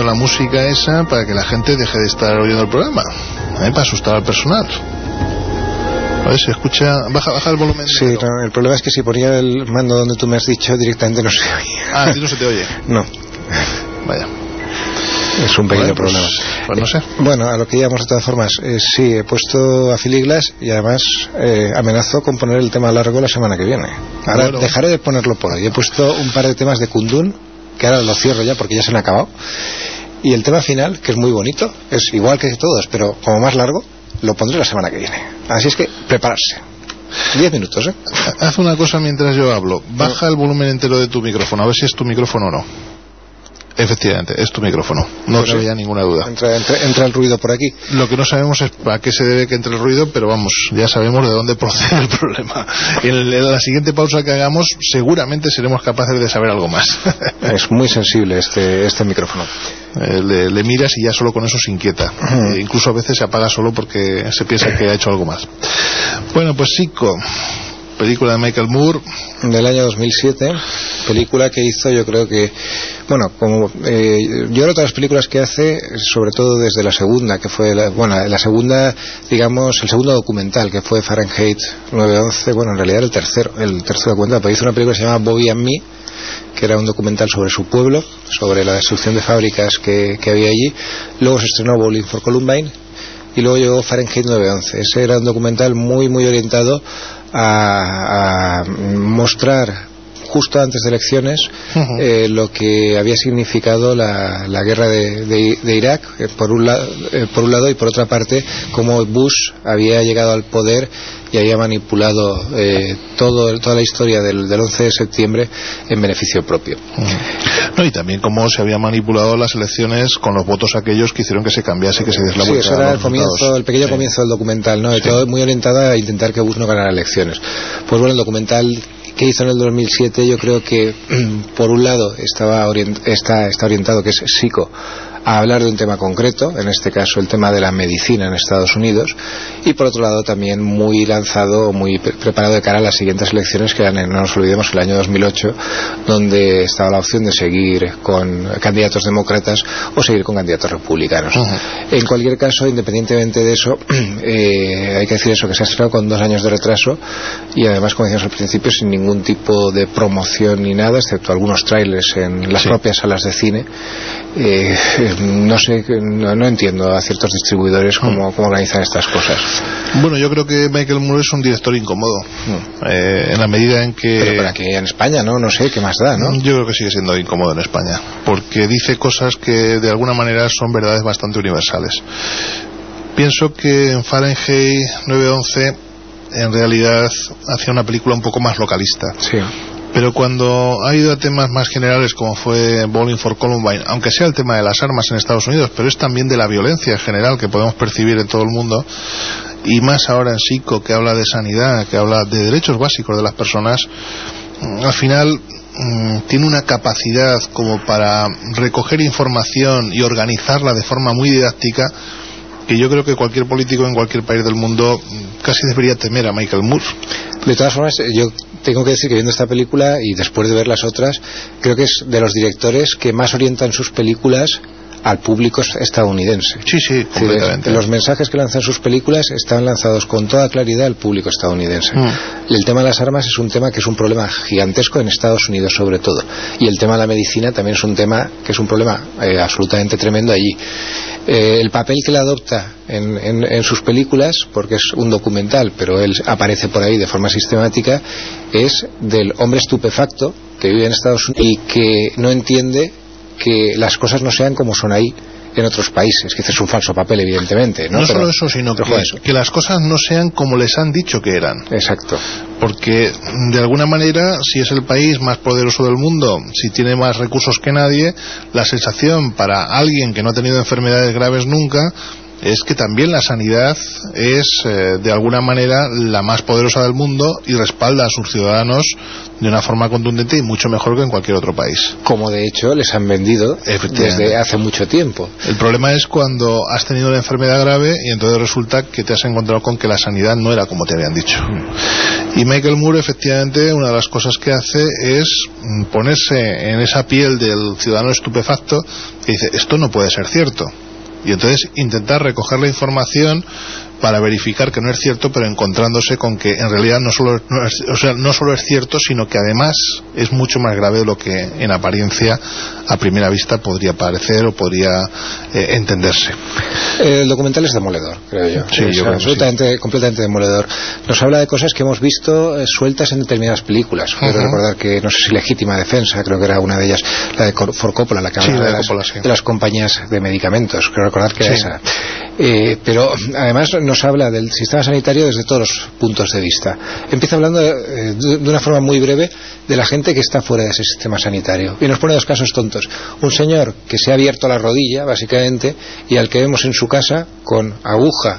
la música esa para que la gente deje de estar oyendo el programa, para asustar al personal. A ver, se escucha, baja el volumen. Sí, no, el problema es que si ponía el mando donde tú me has dicho, directamente no se oye. Ah, ¿a ti no se te oye? No. Vaya. Es un pequeño problema. Pues no sé. Bueno, a lo que íbamos de todas formas, sí, he puesto a Philly Glass y además amenazo con poner el tema largo la semana que viene. Ahora dejaré de ponerlo por hoy. He puesto un par de temas de Kundun, que ahora lo cierro ya porque ya se han acabado. Y el tema final, que es muy bonito, es igual que todos, pero como más largo, lo pondré la semana que viene. Así es que, prepararse. 10 minutos, ¿eh? Haz una cosa mientras yo hablo. Baja el volumen entero de tu micrófono, a ver si es tu micrófono o no. Efectivamente, es tu micrófono. No se veía ninguna duda. Entra el ruido por aquí. Lo que no sabemos es a qué se debe que entre el ruido, pero vamos, ya sabemos de dónde procede el problema. En la siguiente pausa que hagamos, seguramente seremos capaces de saber algo más. Es muy sensible este micrófono. Le miras y ya solo con eso se inquieta. Incluso a veces se apaga solo porque se piensa que ha hecho algo más. Bueno, pues Psycho, película de Michael Moore del año 2007, película que hizo, yo creo que, bueno, como yo creo que todas las películas que hace, sobre todo desde la segunda, que fue la segunda, digamos, el segundo documental, que fue Fahrenheit 9/11, bueno, en realidad el tercer documental, pero hizo una película que se llama Bobby and Me, que era un documental sobre su pueblo, sobre la destrucción de fábricas que había allí. Luego se estrenó Bowling for Columbine y luego llegó Fahrenheit 9/11. Ese era un documental muy muy orientado a mostrar justo antes de elecciones lo que había significado la guerra de Irak por un lado, y por otra parte cómo Bush había llegado al poder y había manipulado toda la historia del 11 de septiembre en beneficio propio. No, y también cómo se había manipulado las elecciones con los votos aquellos que hicieron que se cambiase, que se diese la vuelta. Sí, eso era el pequeño comienzo del documental, ¿no? De todo muy orientado a intentar que Bush no ganara elecciones. Pues bueno, el documental que hizo en el 2007, yo creo que por un lado está orientado, que es Psycho, a hablar de un tema concreto, en este caso el tema de la medicina en Estados Unidos, y por otro lado también muy lanzado, muy preparado de cara a las siguientes elecciones que eran, no nos olvidemos, el año 2008, donde estaba la opción de seguir con candidatos demócratas o seguir con candidatos republicanos. En cualquier caso, independientemente de eso, hay que decir eso, que se ha estrenado con 2 años de retraso y además, como decíamos al principio, sin ningún tipo de promoción ni nada, excepto algunos trailers en las propias salas de cine. No sé, no entiendo a ciertos distribuidores cómo organizan estas cosas. Bueno, yo creo que Michael Moore es un director incómodo, en la medida en que... Pero para que en España, no sé, ¿qué más da, no? Yo creo que sigue siendo incómodo en España, porque dice cosas que de alguna manera son verdades bastante universales. Pienso que en Fahrenheit 9/11 en realidad hacía una película un poco más localista. Sí. Pero cuando ha ido a temas más generales, como fue Bowling for Columbine, aunque sea el tema de las armas en Estados Unidos, pero es también de la violencia en general que podemos percibir en todo el mundo, y más ahora en Psycho, que habla de sanidad, que habla de derechos básicos de las personas, al final tiene una capacidad como para recoger información y organizarla de forma muy didáctica, que yo creo que cualquier político en cualquier país del mundo casi debería temer a Michael Moore. De todas formas, yo tengo que decir que viendo esta película y después de ver las otras, creo que es de los directores que más orientan sus películas al público estadounidense. Sí, completamente. Los mensajes que lanzan sus películas están lanzados con toda claridad al público estadounidense. El tema de las armas es un tema que es un problema gigantesco en Estados Unidos sobre todo, y el tema de la medicina también es un tema que es un problema absolutamente tremendo allí. El papel que le adopta en sus películas, porque es un documental, pero él aparece por ahí de forma sistemática, es del hombre estupefacto que vive en Estados Unidos y que no entiende que las cosas no sean como son ahí en otros países, que es un falso papel, evidentemente, ¿no? No solo eso, sino que las cosas no sean como les han dicho que eran. Exacto. Porque de alguna manera, si es el país más poderoso del mundo, si tiene más recursos que nadie, la sensación para alguien que no ha tenido enfermedades graves nunca es que también la sanidad es de alguna manera la más poderosa del mundo y respalda a sus ciudadanos de una forma contundente y mucho mejor que en cualquier otro país. Como de hecho les han vendido desde hace mucho tiempo. El problema es cuando has tenido una enfermedad grave y entonces resulta que te has encontrado con que la sanidad no era como te habían dicho. Y Michael Moore, efectivamente, una de las cosas que hace es ponerse en esa piel del ciudadano estupefacto que dice, esto no puede ser cierto. Y entonces intentar recoger la información para verificar que no es cierto, pero encontrándose con que en realidad no solo es cierto, sino que además es mucho más grave de lo que en apariencia a primera vista podría parecer o podría entenderse. El documental es demoledor, creo yo. Sí, es yo creo absolutamente, sí. Completamente demoledor. Nos habla de cosas que hemos visto sueltas en determinadas películas. Quiero recordar que, no sé si Legítima Defensa, creo que era una de ellas, la de Ford Coppola, la que habla de las compañías de medicamentos. Creo recordar que era esa. Pero además nos habla del sistema sanitario desde todos los puntos de vista. Empieza hablando de una forma muy breve de la gente que está fuera de ese sistema sanitario y nos pone dos casos tontos. Un señor que se ha abierto la rodilla básicamente y al que vemos en su casa con aguja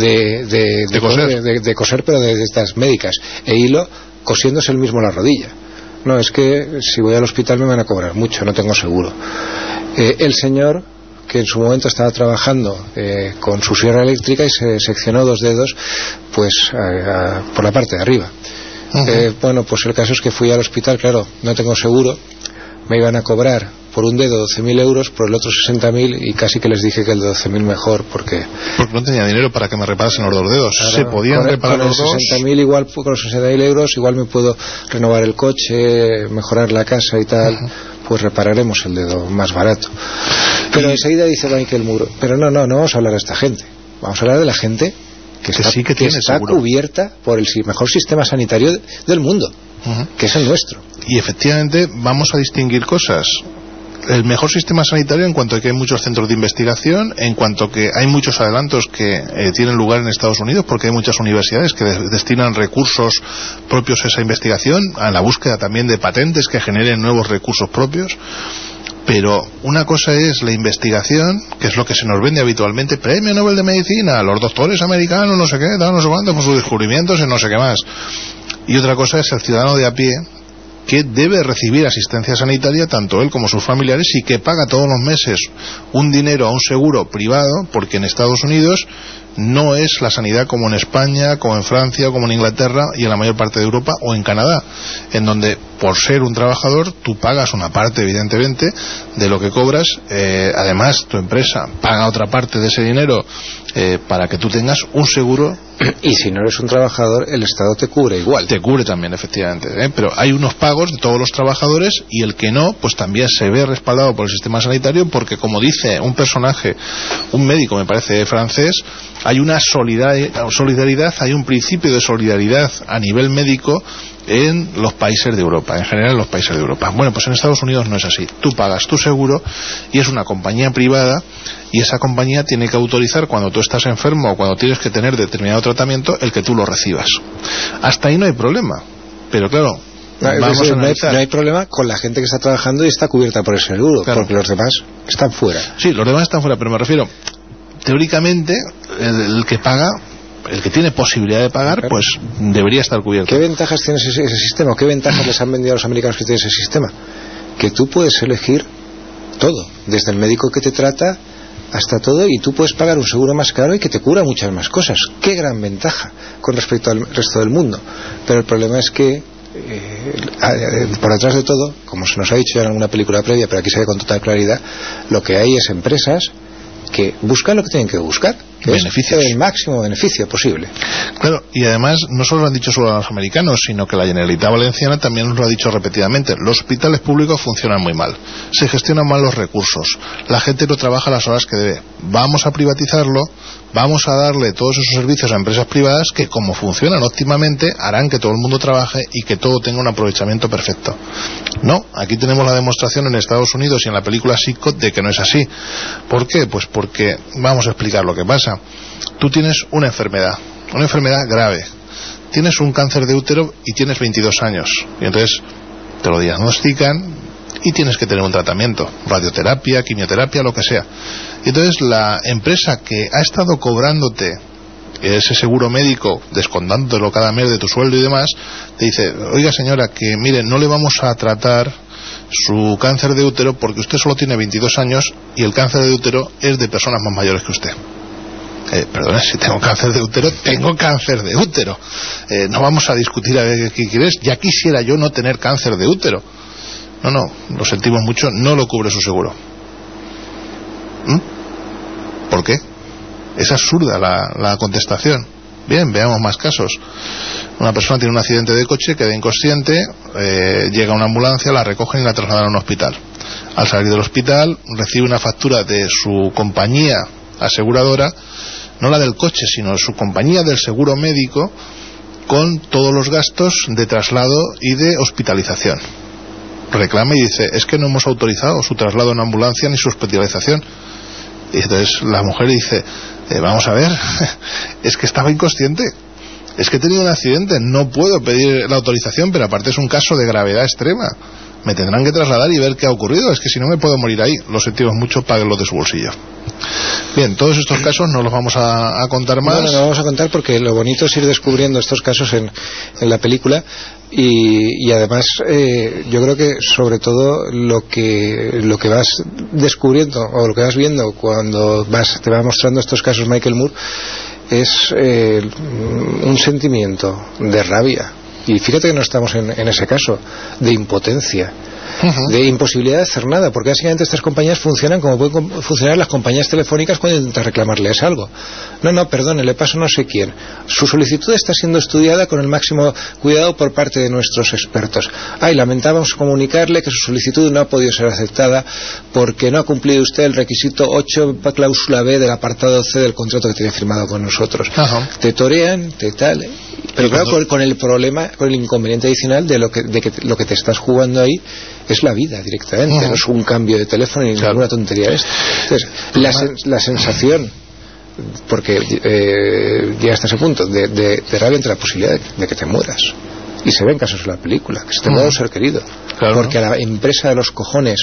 de coser, pero de estas médicas, e hilo, cosiéndose él mismo la rodilla. No, es que si voy al hospital me van a cobrar mucho, no tengo seguro. El señor que en su momento estaba trabajando con su sierra eléctrica y se seccionó 2 dedos pues por la parte de arriba. Bueno, pues el caso es que fui al hospital, claro, no tengo seguro, me iban a cobrar por un dedo 12.000 euros, por el otro 60.000 y casi que les dije que el de 12.000 mejor porque no tenía dinero para que me reparasen los 2 dedos. Claro, se podían reparar los 2. 60.000 igual, con los 60.000 euros igual me puedo renovar el coche, mejorar la casa y tal. Pues repararemos el dedo más barato. Pero enseguida dice Michael Moore, pero no vamos a hablar de esta gente, vamos a hablar de la gente que está cubierta por el mejor sistema sanitario del mundo, que es el nuestro. Y efectivamente vamos a distinguir cosas. El mejor sistema sanitario en cuanto a que hay muchos centros de investigación, en cuanto a que hay muchos adelantos que tienen lugar en Estados Unidos, porque hay muchas universidades que destinan recursos propios a esa investigación, a la búsqueda también de patentes que generen nuevos recursos propios. Pero una cosa es la investigación, que es lo que se nos vende habitualmente, premio Nobel de Medicina, los doctores americanos, no sé qué, no sé cuánto, por sus descubrimientos y no sé qué más. Y otra cosa es el ciudadano de a pie, que debe recibir asistencia sanitaria, tanto él como sus familiares, y que paga todos los meses un dinero a un seguro privado, porque en Estados Unidos no es la sanidad como en España, como en Francia, como en Inglaterra y en la mayor parte de Europa o en Canadá, en donde por ser un trabajador tú pagas una parte evidentemente de lo que cobras, además tu empresa paga otra parte de ese dinero para que tú tengas un seguro. Y si no eres un trabajador, el Estado te cubre igual. Te cubre también, efectivamente, pero hay unos pagos de todos los trabajadores y el que no, pues también se ve respaldado por el sistema sanitario, porque como dice un personaje, un médico me parece francés, hay una solidaridad, hay un principio de solidaridad a nivel médico en los países de Europa, en general en los países de Europa. Bueno, pues en Estados Unidos no es así. Tú pagas tu seguro y es una compañía privada y esa compañía tiene que autorizar cuando tú estás enfermo o cuando tienes que tener determinado tratamiento el que tú lo recibas. Hasta ahí no hay problema, pero claro, no hay problema con la gente que está trabajando y está cubierta por el seguro, claro, porque los demás están fuera. Sí, los demás están fuera, pero me refiero, teóricamente el que paga, el que tiene posibilidad de pagar, claro, pues debería estar cubierto. ¿Qué ventajas tiene ese sistema? ¿Qué ventajas les han vendido a los americanos que tiene ese sistema? Que tú puedes elegir todo, desde el médico que te trata hasta todo, y tú puedes pagar un seguro más caro y que te cubra muchas más cosas. ¡Qué gran ventaja con respecto al resto del mundo! Pero el problema es que por detrás de todo, como se nos ha dicho ya en alguna película previa, pero aquí se ve con total claridad, lo que hay es empresas que buscan lo que tienen que buscar, que beneficios, es el máximo beneficio posible. Claro, y además no solo lo han dicho solo los americanos, sino que la Generalitat Valenciana también nos lo ha dicho repetidamente. Los hospitales públicos funcionan muy mal, se gestionan mal los recursos, la gente no trabaja las horas que debe. Vamos a privatizarlo, vamos a darle todos esos servicios a empresas privadas que, como funcionan óptimamente, harán que todo el mundo trabaje y que todo tenga un aprovechamiento perfecto. No, aquí tenemos la demostración en Estados Unidos y en la película Sicko de que no es así. ¿Por qué? Pues porque, vamos a explicar lo que pasa. Tú tienes una enfermedad grave, tienes un cáncer de útero y tienes 22 años, y entonces te lo diagnostican y tienes que tener un tratamiento, radioterapia, quimioterapia, lo que sea. Y entonces la empresa que ha estado cobrándote ese seguro médico, descontándolo cada mes de tu sueldo y demás, te dice: oiga señora, que mire, no le vamos a tratar su cáncer de útero porque usted solo tiene 22 años y el cáncer de útero es de personas más mayores que usted. Perdona, si tengo cáncer de útero, tengo cáncer de útero. No vamos a discutir a ver qué quieres. Ya quisiera yo no tener cáncer de útero. No, lo sentimos mucho, no lo cubre su seguro. ¿Por qué? Es absurda la contestación. Bien, veamos más casos. Una persona tiene un accidente de coche, queda inconsciente, llega una ambulancia, la recogen y la trasladan a un hospital. Al salir del hospital recibe una factura de su compañía aseguradora, no la del coche, sino de su compañía del seguro médico, con todos los gastos de traslado y de hospitalización. Reclama y dice, es que no hemos autorizado su traslado en ambulancia ni su hospitalización. Y entonces la mujer dice, vamos a ver, es que estaba inconsciente, es que he tenido un accidente, no puedo pedir la autorización, pero aparte es un caso de gravedad extrema, me tendrán que trasladar y ver qué ha ocurrido, es que si no me puedo morir ahí. Lo sentimos mucho, páguenlo de su bolsillo. Bien, todos estos casos no los vamos a contar más. No vamos a contar porque lo bonito es ir descubriendo estos casos en la película. Y además yo creo que sobre todo lo que vas descubriendo o lo que vas viendo cuando te va mostrando estos casos Michael Moore es un sentimiento de rabia. Y fíjate que no estamos en ese caso de impotencia, de imposibilidad de hacer nada, porque básicamente estas compañías funcionan como pueden funcionar las compañías telefónicas cuando intentan reclamarles algo. No, perdone, le paso no sé quién. Su solicitud está siendo estudiada con el máximo cuidado por parte de nuestros expertos. Lamentamos comunicarle que su solicitud no ha podido ser aceptada porque no ha cumplido usted el requisito 8 cláusula B del apartado C del contrato que tiene firmado con nosotros. Te torean, te tal. Pero claro, con el problema, con el inconveniente adicional de que lo que te estás jugando ahí es la vida directamente, no es un cambio de teléfono ni ninguna tontería esta. Entonces, la sensación, porque llega hasta ese punto de rabia entre la posibilidad de que te mueras. Y se ven casos en la película, que se te muere un ser querido. Claro. Porque a la empresa de los cojones,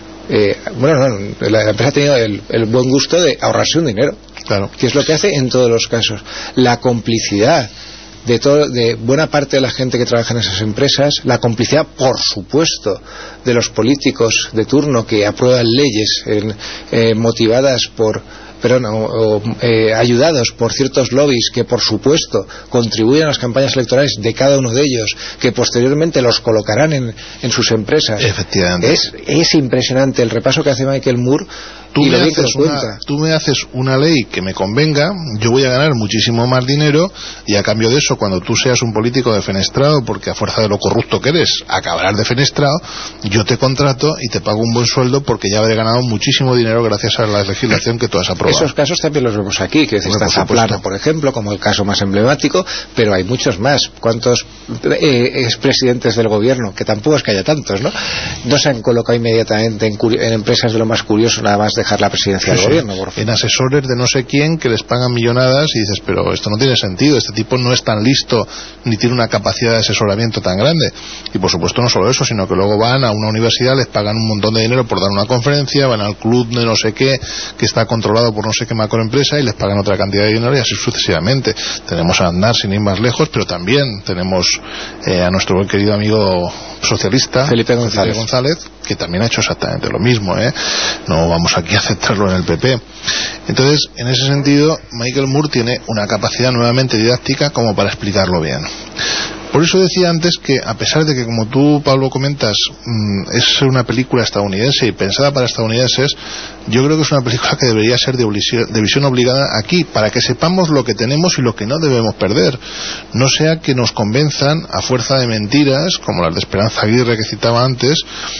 la empresa ha tenido el buen gusto de ahorrarse un dinero. Claro. Que es lo que hace en todos los casos. La complicidad de buena parte de la gente que trabaja en esas empresas, la complicidad, por supuesto, de los políticos de turno que aprueban leyes motivadas por ayudados por ciertos lobbies que por supuesto contribuyen a las campañas electorales de cada uno de ellos, que posteriormente los colocarán en sus empresas. Efectivamente. Es impresionante el repaso que hace Michael Moore. Tú me haces una ley que me convenga, yo voy a ganar muchísimo más dinero y a cambio de eso, cuando tú seas un político defenestrado, porque a fuerza de lo corrupto que eres acabarás defenestrado, yo te contrato y te pago un buen sueldo porque ya habré ganado muchísimo dinero gracias a la legislación que tú has aprobado. Esos casos también los vemos aquí, que está Zaplana, por ejemplo, como el caso más emblemático, pero hay muchos más. ¿Cuántos expresidentes del gobierno, que tampoco es que haya tantos, no se han colocado inmediatamente en empresas de lo más curioso, nada más dejar la presidencia del gobierno? En asesores de no sé quién que les pagan millonadas y dices, pero esto no tiene sentido, este tipo no es tan listo ni tiene una capacidad de asesoramiento tan grande. Y por supuesto no solo eso, sino que luego van a una universidad, les pagan un montón de dinero por dar una conferencia, van al club de no sé qué que está controlado por no sé qué macroempresa y les pagan otra cantidad de dinero y así sucesivamente. Tenemos a Aznar sin ir más lejos, pero también tenemos a nuestro buen querido amigo socialista Felipe González, que también ha hecho exactamente lo mismo, no vamos aquí a aceptarlo en el PP. Entonces, en ese sentido, Michael Moore tiene una capacidad nuevamente didáctica como para explicarlo bien. Por eso decía antes que, a pesar de que, como tú, Pablo, comentas, es una película estadounidense y pensada para estadounidenses, yo creo que es una película que debería ser de visión obligada aquí, para que sepamos lo que tenemos y lo que no debemos perder. No sea que nos convenzan, a fuerza de mentiras, como las de Esperanza Aguirre que citaba antes,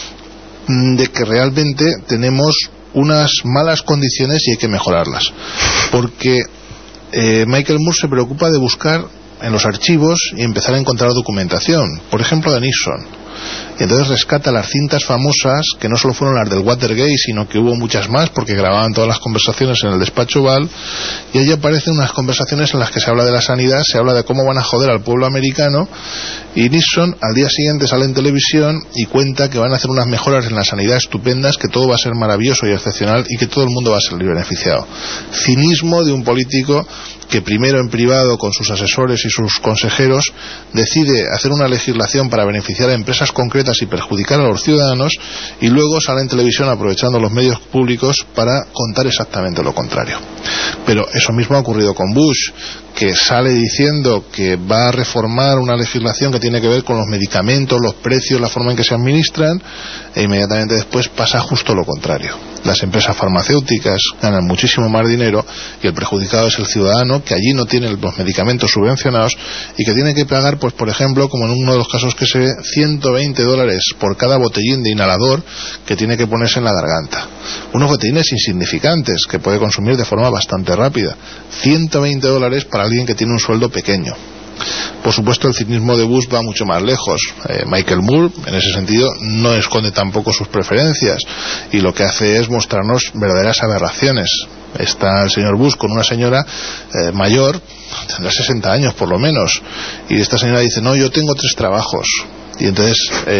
de que realmente tenemos unas malas condiciones y hay que mejorarlas. Porque Michael Moore se preocupa de buscar en los archivos y empezar a encontrar documentación, por ejemplo de Nixon. Y entonces rescata las cintas famosas, que no solo fueron las del Watergate, sino que hubo muchas más, porque grababan todas las conversaciones en el despacho Oval, y allí aparecen unas conversaciones en las que se habla de la sanidad, se habla de cómo van a joder al pueblo americano, y Nixon al día siguiente sale en televisión y cuenta que van a hacer unas mejoras en la sanidad estupendas, que todo va a ser maravilloso y excepcional, y que todo el mundo va a salir beneficiado. Cinismo de un político que primero en privado con sus asesores y sus consejeros decide hacer una legislación para beneficiar a empresas cosas concretas y perjudicar a los ciudadanos, y luego sale en televisión aprovechando los medios públicos para contar exactamente lo contrario. Pero eso mismo ha ocurrido con Bush, que sale diciendo que va a reformar una legislación que tiene que ver con los medicamentos, los precios, la forma en que se administran, e inmediatamente después pasa justo lo contrario. Las empresas farmacéuticas ganan muchísimo más dinero y el perjudicado es el ciudadano, que allí no tiene los medicamentos subvencionados y que tiene que pagar, pues por ejemplo, como en uno de los casos que se ve, $120 por cada botellín de inhalador que tiene que ponerse en la garganta. Unos botellines insignificantes que puede consumir de forma bastante rápida. $120 para alguien que tiene un sueldo pequeño. Por supuesto, el cinismo de Bush va mucho más lejos. Michael Moore, en ese sentido, no esconde tampoco sus preferencias, y lo que hace es mostrarnos verdaderas aberraciones. Está el señor Bush con una señora mayor, tendrá 60 años por lo menos, y esta señora dice: no, yo tengo 3 trabajos. Y entonces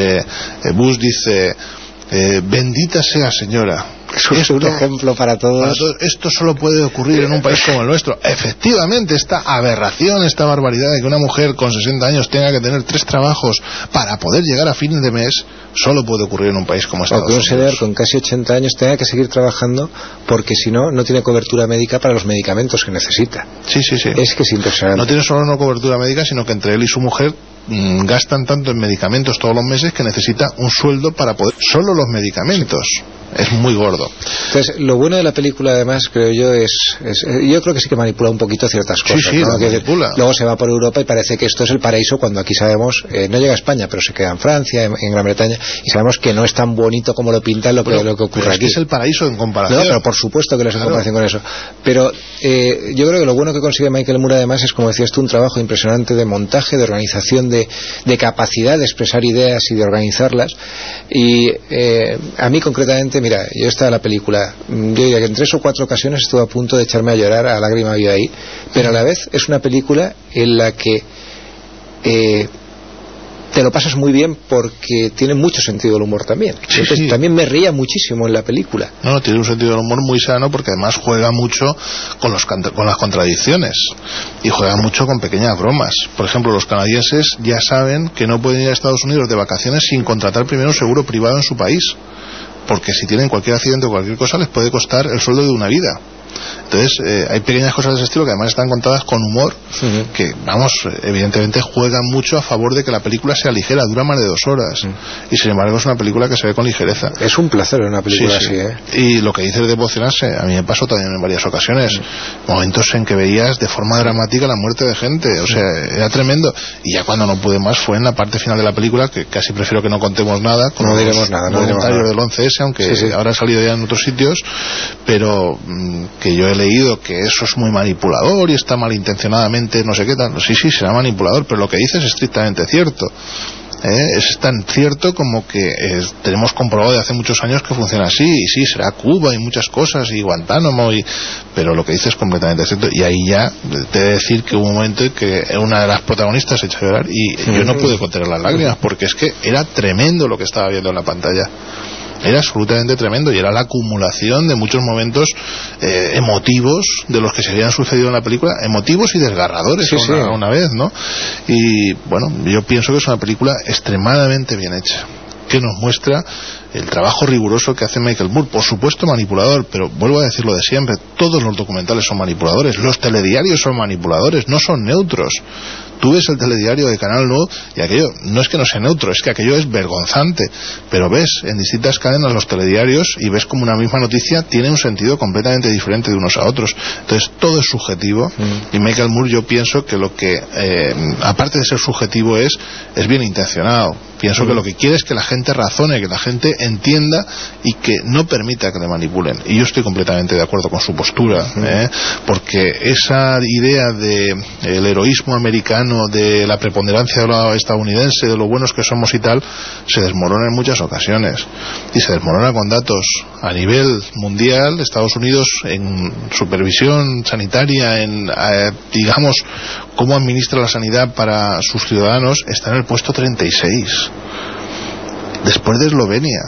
Bush dice: bendita sea señora. Es un ejemplo para todos. Esto solo puede ocurrir en un país como el nuestro. Efectivamente, esta aberración, esta barbaridad de que una mujer con 60 años tenga que tener 3 trabajos para poder llegar a fin de mes, solo puede ocurrir en un país como Estados Unidos. O que un señor con casi 80 años tenga que seguir trabajando porque si no, no tiene cobertura médica para los medicamentos que necesita. Sí. Es que es impresionante. No tiene solo una cobertura médica, sino que entre él y su mujer gastan tanto en medicamentos todos los meses que necesita un sueldo para poder... Solo los medicamentos. Es muy gordo. Entonces, lo bueno de la película, además, creo yo, yo creo que sí que manipula un poquito ciertas cosas. Sí, ¿no? manipula. Luego se va por Europa y parece que esto es el paraíso, cuando aquí sabemos, no llega a España, pero se queda en Francia, en Gran Bretaña, y sabemos que no es tan bonito como lo pintan lo que ocurre aquí. Es el paraíso en comparación. No, pero por supuesto que lo es en comparación con eso. Pero yo creo que lo bueno que consigue Michael Moore, además, es, como decías tú, un trabajo impresionante de montaje, de organización, de capacidad de expresar ideas y de organizarlas. Y a mí concretamente, mira, yo estaba en la película, yo diría que en 3 o 4 ocasiones estuve a punto de echarme a llorar, a lágrima viva ahí, pero a la vez es una película en la que te lo pasas muy bien porque tiene mucho sentido del humor también. Entonces, también me reía muchísimo en la película. No, tiene un sentido del humor muy sano, porque además juega mucho con las contradicciones y juega mucho con pequeñas bromas. Por ejemplo, los canadienses ya saben que no pueden ir a Estados Unidos de vacaciones sin contratar primero un seguro privado en su país, porque si tienen cualquier accidente o cualquier cosa les puede costar el sueldo de una vida. Entonces hay pequeñas cosas de ese estilo que además están contadas con humor, que, vamos, evidentemente juegan mucho a favor de que la película sea ligera. Dura más de 2 horas y sin embargo es una película que se ve con ligereza. Es un placer una película así, ¿eh? Y lo que dices de emocionarse, a mí me pasó también en varias ocasiones, momentos en que veías de forma dramática la muerte de gente, o sea, era tremendo. Y ya cuando no pude más fue en la parte final de la película, que casi prefiero que no contemos nada, con no diremos nada, voluntarios del 11S, aunque ahora ha salido ya en otros sitios, pero que yo he leído que eso es muy manipulador y está malintencionadamente no sé qué tal. Sí, será manipulador, pero lo que dices es estrictamente cierto. Es tan cierto como que tenemos comprobado de hace muchos años que funciona así. Y sí, será Cuba y muchas cosas y Guantánamo, pero lo que dices es completamente cierto. Y ahí ya te he de decir que hubo un momento en que una de las protagonistas se echó a llorar y yo no pude contener las lágrimas, porque es que era tremendo lo que estaba viendo en la pantalla. Era absolutamente tremendo, y era la acumulación de muchos momentos emotivos de los que se habían sucedido en la película, emotivos y desgarradores a una vez, ¿no? Y bueno, yo pienso que es una película extremadamente bien hecha, que nos muestra el trabajo riguroso que hace Michael Moore. Por supuesto manipulador, pero vuelvo a decir lo de siempre, todos los documentales son manipuladores, los telediarios son manipuladores, no son neutros. Tú ves el telediario de Canal 9 y aquello no es que no sea neutro, es que aquello es vergonzante, pero ves en distintas cadenas los telediarios y ves como una misma noticia tiene un sentido completamente diferente de unos a otros. Entonces todo es subjetivo, y Michael Moore, yo pienso que lo que aparte de ser subjetivo es bien intencionado. Pienso que lo que quiere es que la gente razone, que la gente entienda y que no permita que le manipulen. Y yo estoy completamente de acuerdo con su postura, porque esa idea de el heroísmo americano, de la preponderancia estadounidense, de lo buenos que somos y tal, se desmorona en muchas ocasiones, y se desmorona con datos. A nivel mundial, Estados Unidos, en supervisión sanitaria, en digamos cómo administra la sanidad para sus ciudadanos, está en el puesto 36, después de Eslovenia.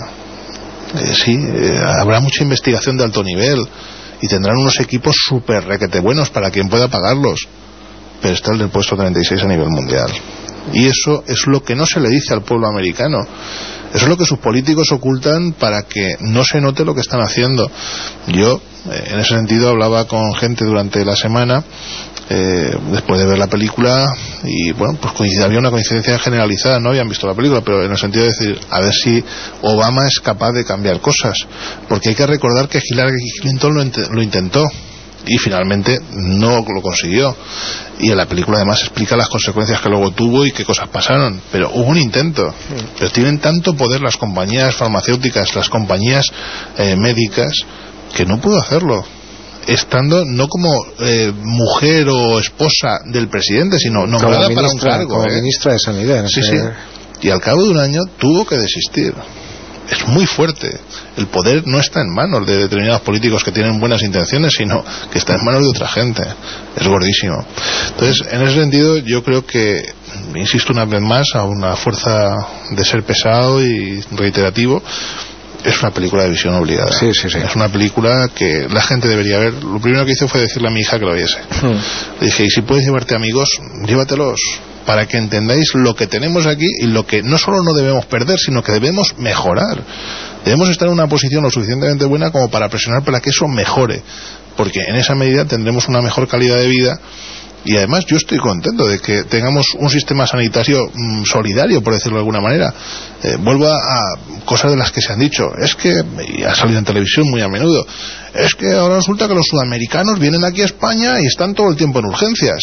Habrá mucha investigación de alto nivel y tendrán unos equipos súper requete buenos para quien pueda pagarlos, pero está en el puesto 36 a nivel mundial. Y eso es lo que no se le dice al pueblo americano. Eso es lo que sus políticos ocultan para que no se note lo que están haciendo. Yo, en ese sentido, hablaba con gente durante la semana, después de ver la película, y bueno, pues había una coincidencia generalizada, no habían visto la película, pero en el sentido de decir, a ver si Obama es capaz de cambiar cosas. Porque hay que recordar que Hillary Clinton lo intentó, y finalmente no lo consiguió, y en la película además explica las consecuencias que luego tuvo y qué cosas pasaron, pero hubo un intento. Pero tienen tanto poder las compañías farmacéuticas, las compañías médicas, que no pudo hacerlo, estando no como mujer o esposa del presidente, sino nombrada para un cargo, como ministra de Sanidad. Sí. Y al cabo de un año tuvo que desistir. Es muy fuerte. El poder no está en manos de determinados políticos que tienen buenas intenciones, sino que está en manos de otra gente. Es gordísimo. Entonces, en ese sentido, yo creo que, insisto una vez más, a una fuerza de ser pesado y reiterativo, es una película de visión obligada. Sí. Es una película que la gente debería ver. Lo primero que hice fue decirle a mi hija que lo viese. Le dije, y si puedes llevarte amigos, llévatelos, para que entendáis lo que tenemos aquí y lo que no solo no debemos perder, sino que debemos mejorar. Debemos estar en una posición lo suficientemente buena como para presionar para que eso mejore, porque en esa medida tendremos una mejor calidad de vida. Y además yo estoy contento de que tengamos un sistema sanitario solidario, por decirlo de alguna manera. Vuelvo a cosas de las que se han dicho. Es que, y ha salido en televisión muy a menudo, es que ahora resulta que los sudamericanos vienen aquí a España y están todo el tiempo en urgencias.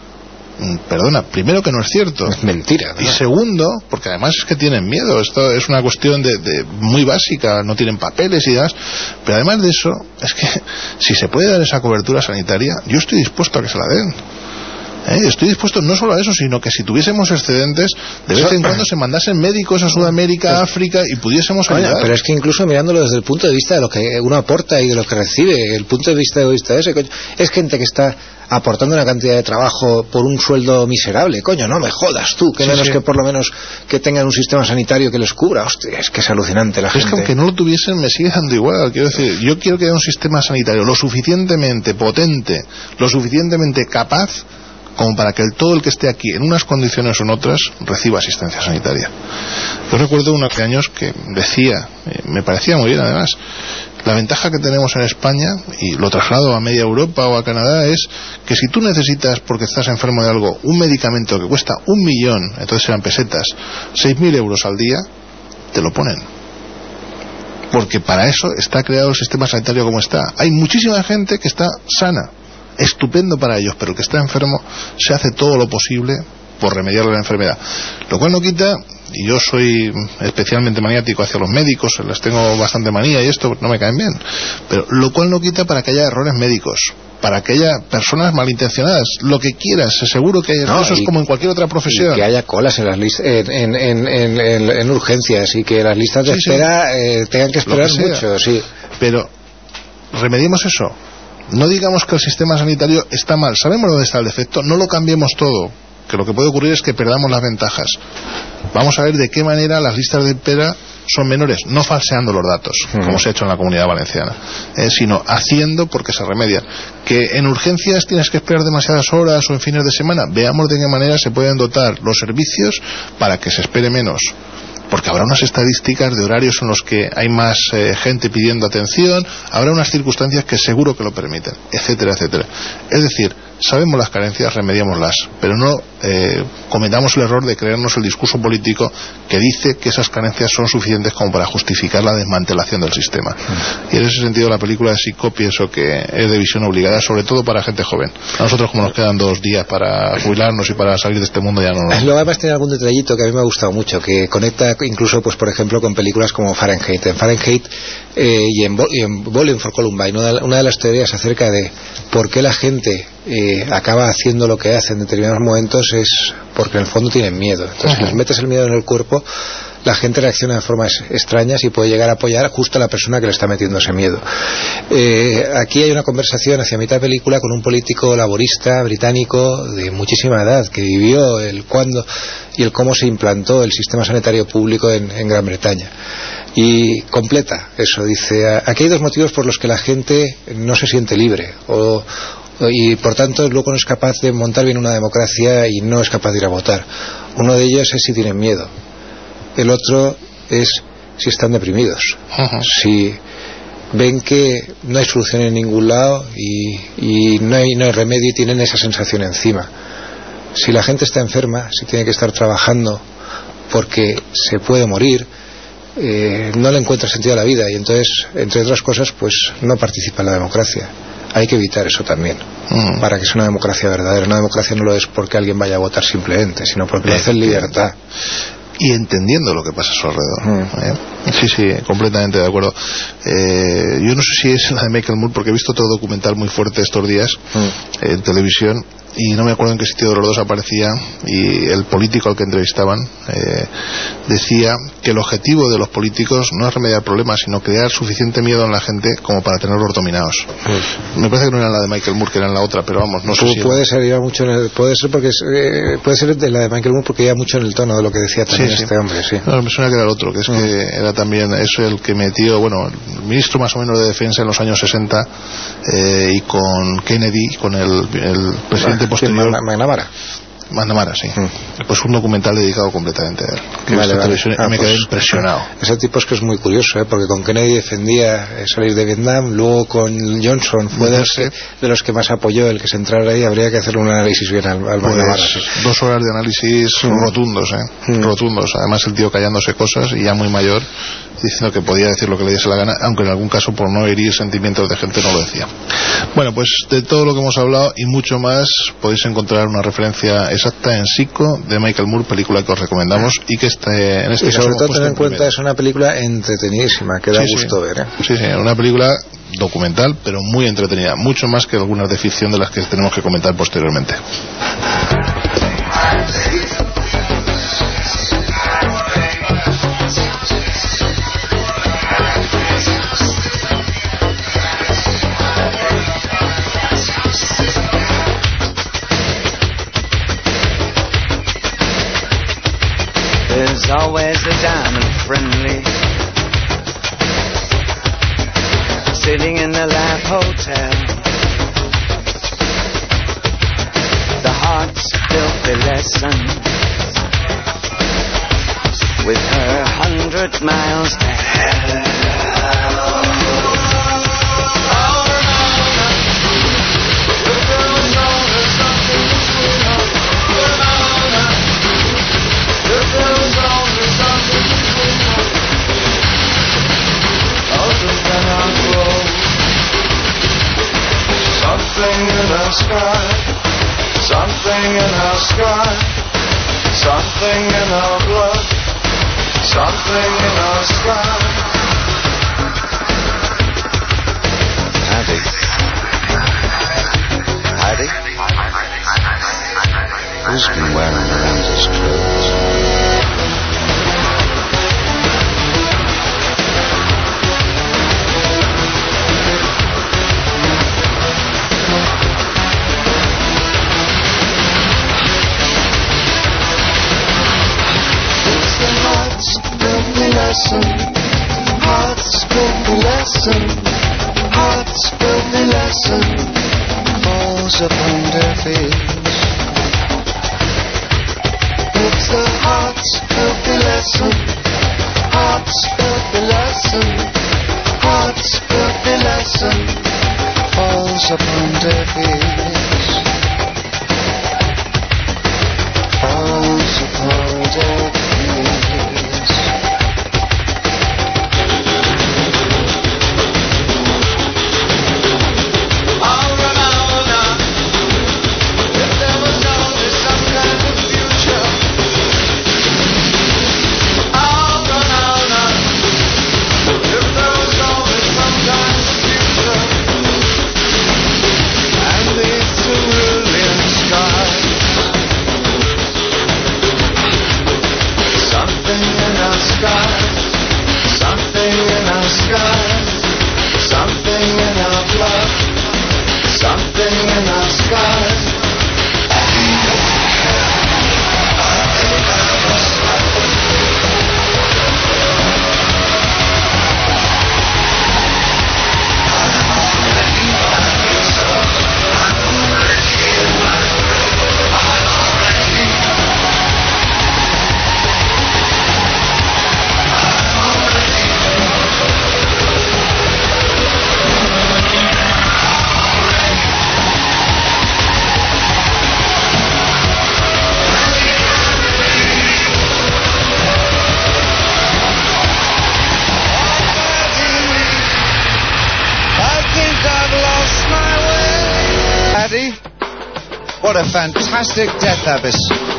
Perdona, primero que no es cierto. Es mentira, ¿no? Y segundo, porque además es que tienen miedo. Esto es una cuestión de muy básica, no tienen papeles y demás. Pero además de eso, es que si se puede dar esa cobertura sanitaria, yo estoy dispuesto a que se la den. Estoy dispuesto no solo a eso, sino que si tuviésemos excedentes, de vez en cuando se mandasen médicos a Sudamérica, a África, y pudiésemos ayudar. Pero es que incluso mirándolo desde el punto de vista de lo que uno aporta y de lo que recibe, el punto de vista egoísta ese, coño, es gente que está aportando una cantidad de trabajo por un sueldo miserable, coño, no me jodas tú, que menos que por lo menos que tengan un sistema sanitario que les cubra. Hostia, es que es alucinante la gente. Es que aunque no lo tuviesen me sigue dando igual. Quiero decir, yo quiero que haya un sistema sanitario lo suficientemente potente, lo suficientemente capaz como para que todo el que esté aquí en unas condiciones o en otras reciba asistencia sanitaria. Yo recuerdo unos años que decía, me parecía muy bien además, la ventaja que tenemos en España, y lo traslado a media Europa o a Canadá, es que si tú necesitas, porque estás enfermo de algo, un medicamento que cuesta 1 millón, entonces serán pesetas, 6.000 euros al día, te lo ponen. Porque para eso está creado el sistema sanitario como está. Hay muchísima gente que está sana, estupendo para ellos, pero el que está enfermo se hace todo lo posible por remediar la enfermedad, lo cual no quita, y yo soy especialmente maniático hacia los médicos, les tengo bastante manía y esto no me caen bien, pero lo cual no quita para que haya errores médicos, para que haya personas malintencionadas, lo que quieras, seguro que hay casos como en cualquier otra profesión, y que haya colas en las en urgencias, y que las listas de espera tengan que esperar mucho, pero remediemos eso. No digamos que el sistema sanitario está mal. Sabemos dónde está el defecto, no lo cambiemos todo, que lo que puede ocurrir es que perdamos las ventajas. Vamos a ver de qué manera las listas de espera son menores, no falseando los datos, como se ha hecho en la Comunidad Valenciana, sino haciendo porque se remedian. Que en urgencias tienes que esperar demasiadas horas o en fines de semana, veamos de qué manera se pueden dotar los servicios para que se espere menos. Porque habrá unas estadísticas de horarios en los que hay más gente pidiendo atención, habrá unas circunstancias que seguro que lo permiten, etcétera, etcétera. Es decir, sabemos las carencias, remediémoslas, pero no cometamos el error de creernos el discurso político que dice que esas carencias son suficientes como para justificar la desmantelación del sistema. Y en ese sentido la película de Psycho pienso que es de visión obligada, sobre todo para gente joven. A nosotros, como nos quedan 2 días para jubilarnos y para salir de este mundo, ya no. Luego además tiene algún detallito que a mí me ha gustado mucho, que conecta incluso, pues por ejemplo, con películas como Fahrenheit. En Fahrenheit y en Bowling for Columbine, una de las teorías acerca de por qué la gente acaba haciendo lo que hace en determinados momentos es porque en el fondo tienen miedo. Entonces, si les metes el miedo en el cuerpo, la gente reacciona de formas extrañas y puede llegar a apoyar justo a la persona que le está metiendo ese miedo. Aquí hay una conversación hacia mitad de película con un político laborista británico de muchísima edad que vivió el cuándo y el cómo se implantó el sistema sanitario público en Gran Bretaña. Y completa eso, dice: aquí hay dos motivos por los que la gente no se siente libre y por tanto luego no es capaz de montar bien una democracia y no es capaz de ir a votar. Uno de ellos es si tienen miedo, el otro es si están deprimidos, si ven que no hay solución en ningún lado y no hay remedio y tienen esa sensación encima. Si la gente está enferma, si tiene que estar trabajando porque se puede morir, no le encuentra sentido a la vida y entonces, entre otras cosas, pues no participa en la democracia. Hay que evitar eso también, para que sea una democracia verdadera. Una democracia no lo es porque alguien vaya a votar simplemente, sino porque lo hace en libertad y entendiendo lo que pasa a su alrededor. Sí, completamente de acuerdo. Yo no sé si es la de Michael Moore, porque he visto otro documental muy fuerte estos días en televisión, y no me acuerdo en qué sitio de los dos aparecía, y el político al que entrevistaban decía que el objetivo de los políticos no es remediar problemas, sino crear suficiente miedo en la gente como para tenerlos dominados. Me parece que no era la de Michael Moore, que era en la otra, pero vamos, no sé si puede ser, iba mucho puede ser de la de Michael Moore, porque iba mucho en el tono de lo que decía también este hombre. No, me suena que era el otro, que es que era también, es el que metió, bueno, el ministro más o menos de defensa en los años 60, y con Kennedy, con el presidente posterior, McNamara, sí. Pues un documental dedicado completamente a él, que televisión, y me quedé impresionado. Ese tipo es que es muy curioso, porque con Kennedy defendía salir de Vietnam, luego con Johnson fue de los que más apoyó el que se entrara ahí. Habría que hacer un análisis bien al McNamara. 2 horas de análisis rotundos, rotundos. Además el tío callándose cosas y ya muy mayor, diciendo que podía decir lo que le diese la gana, aunque en algún caso por no herir sentimientos de gente no lo decía. Bueno, pues de todo lo que hemos hablado y mucho más podéis encontrar una referencia exacta en Psycho de Michael Moore, película que os recomendamos y que en este caso, sobre todo tener en cuenta, es una película entretenidísima, que da gusto ver. Sí, una película documental, pero muy entretenida, mucho más que algunas de ficción de las que tenemos que comentar posteriormente. There's always a diamond friendly sitting in the Lab Hotel. The heart's filthy lesson with her 100 miles to hell. Something in our sky, something in our sky, something in our blood, something in our sky. Heidi? Who's been wearing Miranda's clothes? Heart's filthy lesson, heart's filthy lesson falls upon deaf ears. It's the heart's filthy lesson, heart's filthy lesson, heart's filthy lesson falls upon deaf ears. Falls upon deaf ears. What a fantastic death abyss.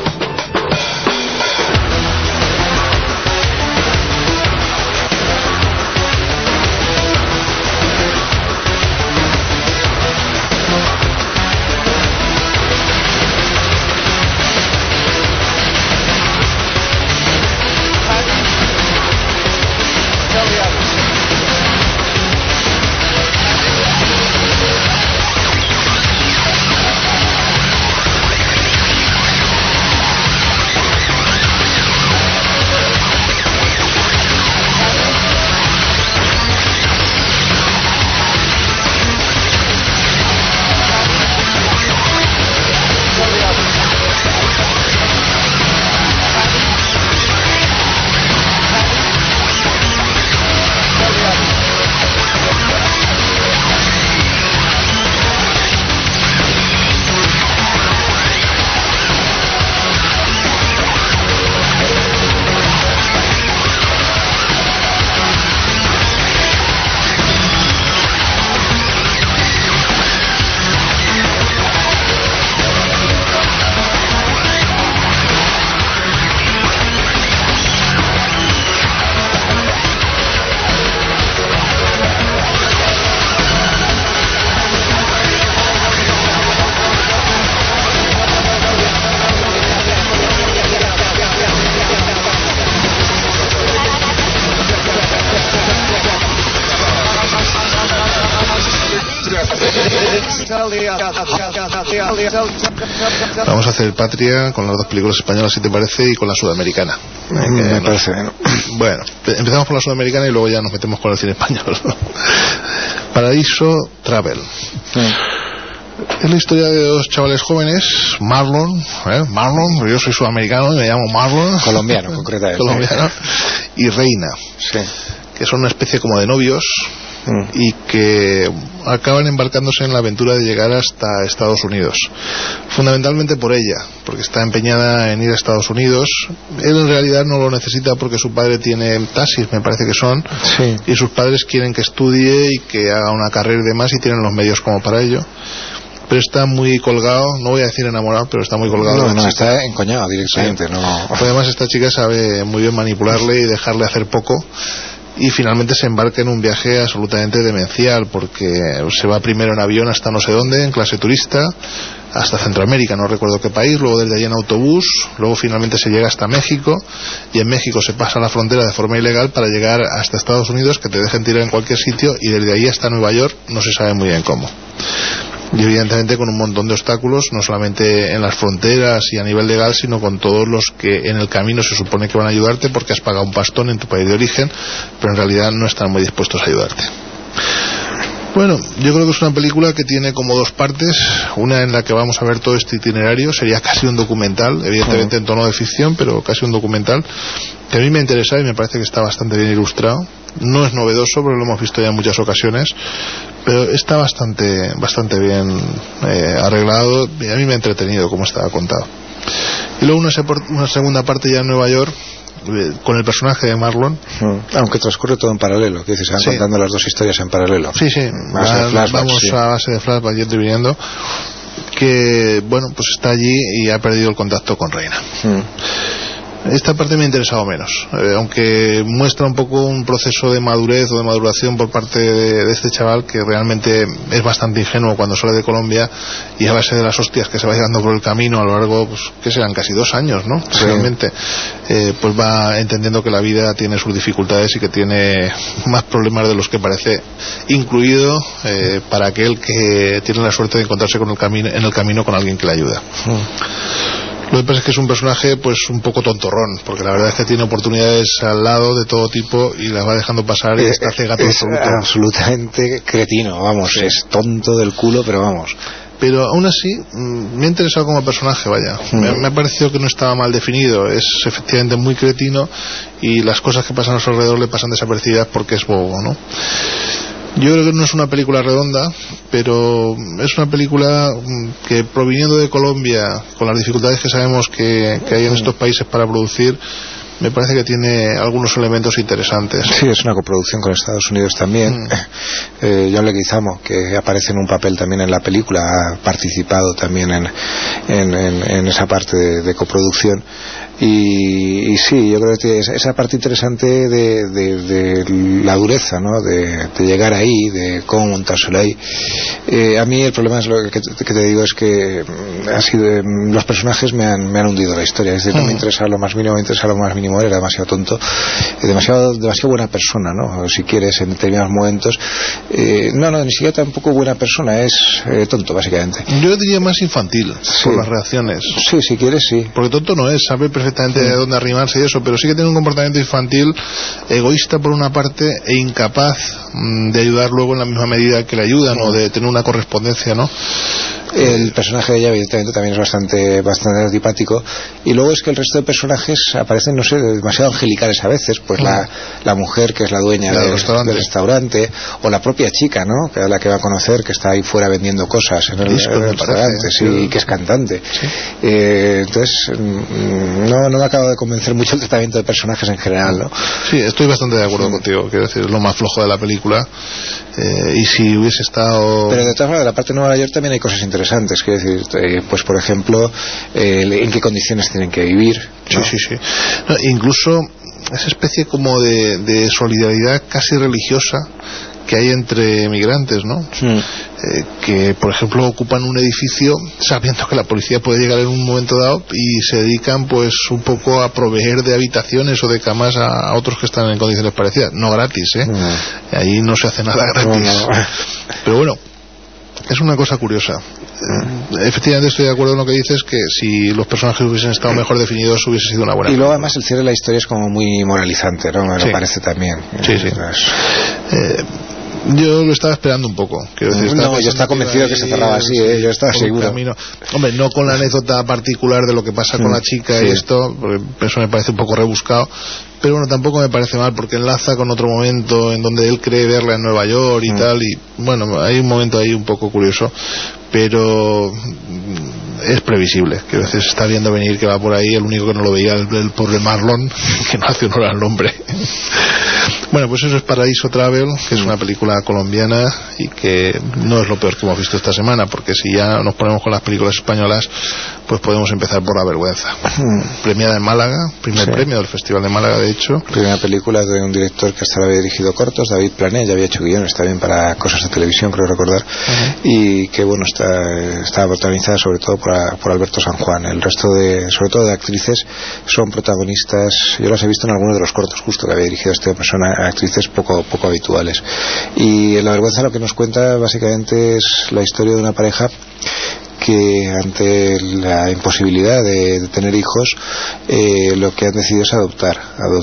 Vamos a hacer patria con las dos películas españolas, si te parece, y con la sudamericana. Me parece bien. Bueno, empezamos por la sudamericana y luego ya nos metemos con el cine español. Paraíso Travel. Es la historia de dos chavales jóvenes, Marlon, yo soy sudamericano y me llamo Marlon. Colombiano, concretamente. Colombiano. Y Reina. Sí. Que son una especie como de novios y que acaban embarcándose en la aventura de llegar hasta Estados Unidos, fundamentalmente por ella, porque está empeñada en ir a Estados Unidos. Él en realidad no lo necesita porque su padre tiene taxis, me parece que son, sí. Y sus padres quieren que estudie y que haga una carrera y demás, y tienen los medios como para ello. Pero está muy colgado, no voy a decir enamorado, pero está muy colgado. No, está encoñado directamente. Sí. No. Además, esta chica sabe muy bien manipularle y dejarle hacer poco. Y finalmente se embarca en un viaje absolutamente demencial, porque se va primero en avión hasta no sé dónde, en clase turista, hasta Centroamérica, no recuerdo qué país, luego desde allí en autobús, luego finalmente se llega hasta México, y en México se pasa la frontera de forma ilegal para llegar hasta Estados Unidos, que te dejen tirar en cualquier sitio, y desde ahí hasta Nueva York no se sabe muy bien cómo. Y evidentemente con un montón de obstáculos, no solamente en las fronteras y a nivel legal, sino con todos los que en el camino se supone que van a ayudarte porque has pagado un pastón en tu país de origen, pero en realidad no están muy dispuestos a ayudarte. Bueno, yo creo que es una película que tiene como dos partes, una en la que vamos a ver todo este itinerario, sería casi un documental, evidentemente en tono de ficción, pero casi un documental, que a mí me interesa y me parece que está bastante bien ilustrado. No es novedoso, porque lo hemos visto ya en muchas ocasiones, pero está bastante bien arreglado, y a mí me ha entretenido como estaba contado. Y luego una segunda parte ya en Nueva York, con el personaje de Marlon, aunque transcurre todo en paralelo, que se van contando las dos historias en paralelo. Sí, vamos a base de flashback yendo y viniendo, que bueno, pues está allí y ha perdido el contacto con Reina. Esta parte me ha interesado menos, aunque muestra un poco un proceso de madurez o de maduración por parte de este chaval, que realmente es bastante ingenuo cuando sale de Colombia, y a base de las hostias que se va llevando por el camino a lo largo, pues que serán casi 2 años, ¿no? Sí. Realmente pues va entendiendo que la vida tiene sus dificultades y que tiene más problemas de los que parece, incluido para aquel que tiene la suerte de encontrarse en el camino con alguien que le ayuda. Lo que pasa es que es un personaje pues un poco tontorrón, porque la verdad es que tiene oportunidades al lado de todo tipo y las va dejando pasar, y está cegato absoluto. Absolutamente cretino, vamos, sí. Es tonto del culo, pero vamos. Pero aún así me ha interesado como personaje, vaya. Me ha parecido que no estaba mal definido. Es efectivamente muy cretino y las cosas que pasan a su alrededor le pasan desapercibidas porque es bobo, ¿no? Yo creo que no es una película redonda, pero es una película que, proviniendo de Colombia, con las dificultades que sabemos que hay en estos países para producir, me parece que tiene algunos elementos interesantes. Sí, es una coproducción con Estados Unidos también. John Leguizamo, que aparece en un papel también en la película, ha participado también en esa parte de coproducción. Y sí, yo creo que esa parte interesante de la dureza, ¿no? de llegar ahí, de cómo montárselo ahí. A mí el problema es lo que te digo, es que los personajes me han hundido la historia. Es decir, no me interesa lo más mínimo, era demasiado tonto, demasiado buena persona, ¿no? Si quieres, en determinados momentos. No, ni siquiera tampoco buena persona, es tonto, básicamente. Yo diría más infantil, por las reacciones. Sí, si quieres, sí. Porque tonto no es, sabe perfectamente de dónde arrimarse y eso, pero sí que tiene un comportamiento infantil, egoísta por una parte e incapaz de ayudar luego en la misma medida que le ayudan, o de tener una correspondencia, ¿no? El personaje de ella evidentemente también es bastante antipático, y luego es que el resto de personajes aparecen, no sé, demasiado angelicales a veces, pues la mujer que es la dueña del restaurante, o la propia chica, ¿no? Que es la que va a conocer, que está ahí fuera vendiendo cosas en el restaurante, y que es cantante. ¿Sí? Entonces no me acabo de convencer mucho el tratamiento de personajes en general, ¿no? Sí, estoy bastante de acuerdo contigo, quiero decir, es lo más flojo de la película. Y si hubiese estado... Pero de todas maneras, de la parte de Nueva York también hay cosas interesantes, quiero decir, pues por ejemplo, en qué condiciones tienen que vivir, ¿no? Sí. No, incluso esa especie como de solidaridad casi religiosa que hay entre migrantes, ¿no? Que por ejemplo ocupan un edificio sabiendo que la policía puede llegar en un momento dado, y se dedican pues un poco a proveer de habitaciones o de camas a otros que están en condiciones parecidas, no gratis, ahí no se hace nada gratis. Pero bueno, es una cosa curiosa. Efectivamente estoy de acuerdo en lo que dices, que si los personajes hubiesen estado mejor definidos hubiese sido una buena. Y luego además el cierre de la historia es como muy moralizante, ¿no? Me lo parece también. Sí. Yo lo estaba esperando un poco. Quiero decir, yo estaba convencido de que se cerraba así, yo estaba seguro. Hombre, no con la anécdota particular de lo que pasa con la chica y esto, porque eso me parece un poco rebuscado. Pero bueno, tampoco me parece mal, porque enlaza con otro momento en donde él cree verla en Nueva York y tal, y bueno, hay un momento ahí un poco curioso, pero es previsible, que a veces se está viendo venir que va por ahí. El único que no lo veía el pobre Marlon, que no hace honor al nombre. Bueno, pues eso es Paraíso Travel, que es una película colombiana y que no es lo peor que hemos visto esta semana, porque si ya nos ponemos con las películas españolas, pues podemos empezar por La Vergüenza. Premiada en Málaga, primer premio del Festival de Málaga, de hecho. Primera película de un director que hasta ahora había dirigido cortos, David Plané, ya había hecho guiones también para cosas de televisión, creo recordar, y que bueno, está protagonizada sobre todo por Alberto San Juan. El resto sobre todo de actrices, son protagonistas. Yo las he visto en algunos de los cortos justo que había dirigido este hombre, son actrices poco habituales. Y La Vergüenza lo que nos cuenta básicamente es la historia de una pareja que ante la imposibilidad de tener hijos, lo que han decidido es adoptar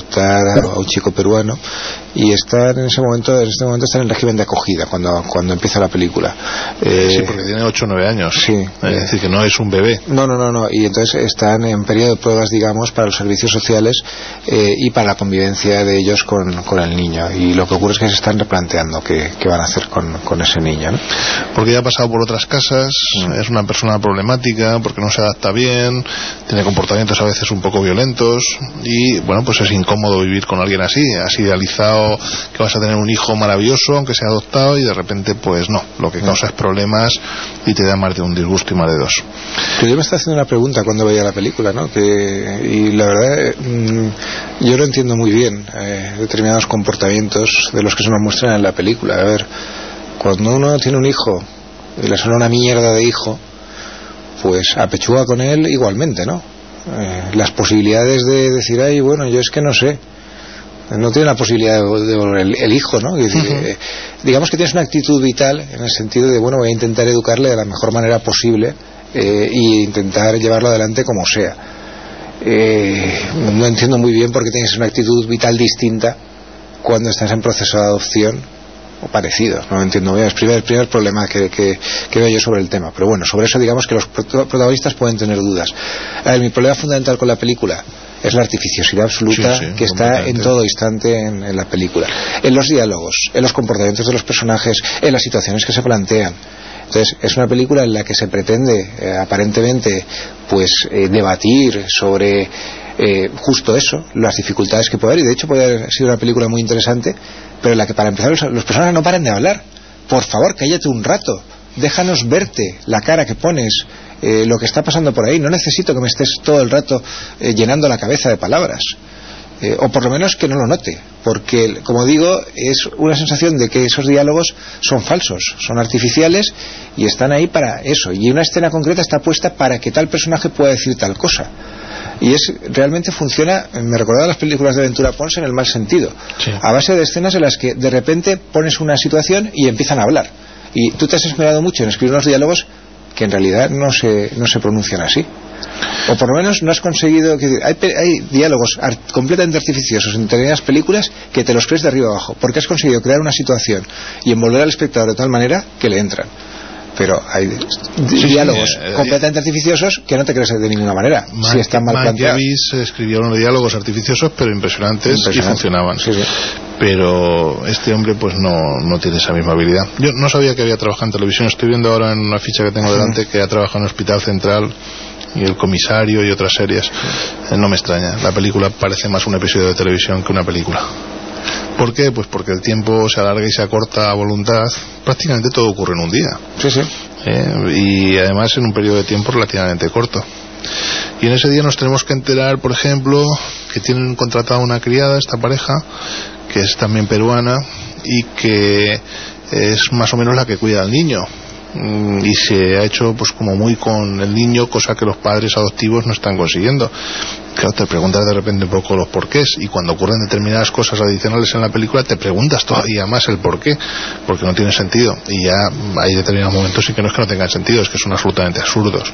a un chico peruano, y están en este momento están en régimen de acogida cuando empieza la película. Sí, porque tiene 8 o 9 años. Sí. Es decir, que no es un bebé. No, y entonces están en periodo de pruebas, digamos, para los servicios sociales y para la convivencia de ellos con el niño, y lo que ocurre es que se están replanteando qué van a hacer con ese niño, ¿no? Porque ya ha pasado por otras casas, es una persona problemática, porque no se adapta bien, tiene comportamientos a veces un poco violentos, y bueno, pues es incómodo vivir con alguien así. Has idealizado que vas a tener un hijo maravilloso aunque sea adoptado, y de repente pues no, lo que causa es problemas y te da más de un disgusto y más de dos. Pero yo me estaba haciendo una pregunta cuando veía la película, ¿no? Y la verdad yo no entiendo muy bien determinados comportamientos de los que se nos muestran en la película. A ver, cuando uno tiene un hijo y le suena una mierda de hijo, pues apechuga con él igualmente, ¿no? Las posibilidades de decir, ay, bueno, yo es que no sé, no tiene la posibilidad de volver el hijo, ¿no? Es decir, digamos que tienes una actitud vital en el sentido de, bueno, voy a intentar educarle de la mejor manera posible e intentar llevarlo adelante como sea. No entiendo muy bien por qué tienes una actitud vital distinta cuando estás en proceso de adopción o parecido. No entiendo bien. Es el primer problema que veo yo sobre el tema. Pero bueno, sobre eso digamos que los protagonistas pueden tener dudas. A ver, mi problema fundamental con la película es la artificiosidad absoluta que está en todo instante en la película, en los diálogos, en los comportamientos de los personajes, en las situaciones que se plantean. Entonces es una película en la que se pretende aparentemente pues debatir sobre justo eso, las dificultades que puede haber, y de hecho puede haber sido una película muy interesante, pero en la que para empezar los personajes no paran de hablar. Por favor, cállate un rato, déjanos verte la cara que pones, lo que está pasando por ahí. No necesito que me estés todo el rato llenando la cabeza de palabras, o por lo menos que no lo note, porque, como digo, es una sensación de que esos diálogos son falsos, son artificiales y están ahí para eso, y una escena concreta está puesta para que tal personaje pueda decir tal cosa. Y realmente funciona, me recordaba las películas de Ventura Pons en el mal sentido, sí, a base de escenas en las que de repente pones una situación y empiezan a hablar, y tú te has esmerado mucho en escribir unos diálogos que en realidad no se pronuncian así, o por lo menos no has conseguido que hay diálogos completamente artificiosos en determinadas películas que te los crees de arriba abajo, porque has conseguido crear una situación y envolver al espectador de tal manera que le entran. Pero hay diálogos completamente artificiosos que no te crees de ninguna manera, si están mal planteados. Escribió unos diálogos artificiosos pero impresionantes y funcionaban. Sí. Pero este hombre pues no tiene esa misma habilidad. Yo no sabía que había trabajado en televisión. Estoy viendo ahora en una ficha que tengo delante que ha trabajado en Hospital Central y El Comisario y otras series. No me extraña, la película parece más un episodio de televisión que una película. ¿Por qué? Pues porque el tiempo se alarga y se acorta a voluntad. Prácticamente todo ocurre en un día. Sí. Y además en un periodo de tiempo relativamente corto. Y en ese día nos tenemos que enterar, por ejemplo, que tienen contratada una criada, esta pareja, que es también peruana y que es más o menos la que cuida al niño. Y se ha hecho pues como muy con el niño, cosa que los padres adoptivos no están consiguiendo. Claro, te preguntas de repente un poco los porqués, y cuando ocurren determinadas cosas adicionales en la película te preguntas todavía más el porqué, porque no tiene sentido, y ya hay determinados momentos en que no es que no tengan sentido, es que son absolutamente absurdos.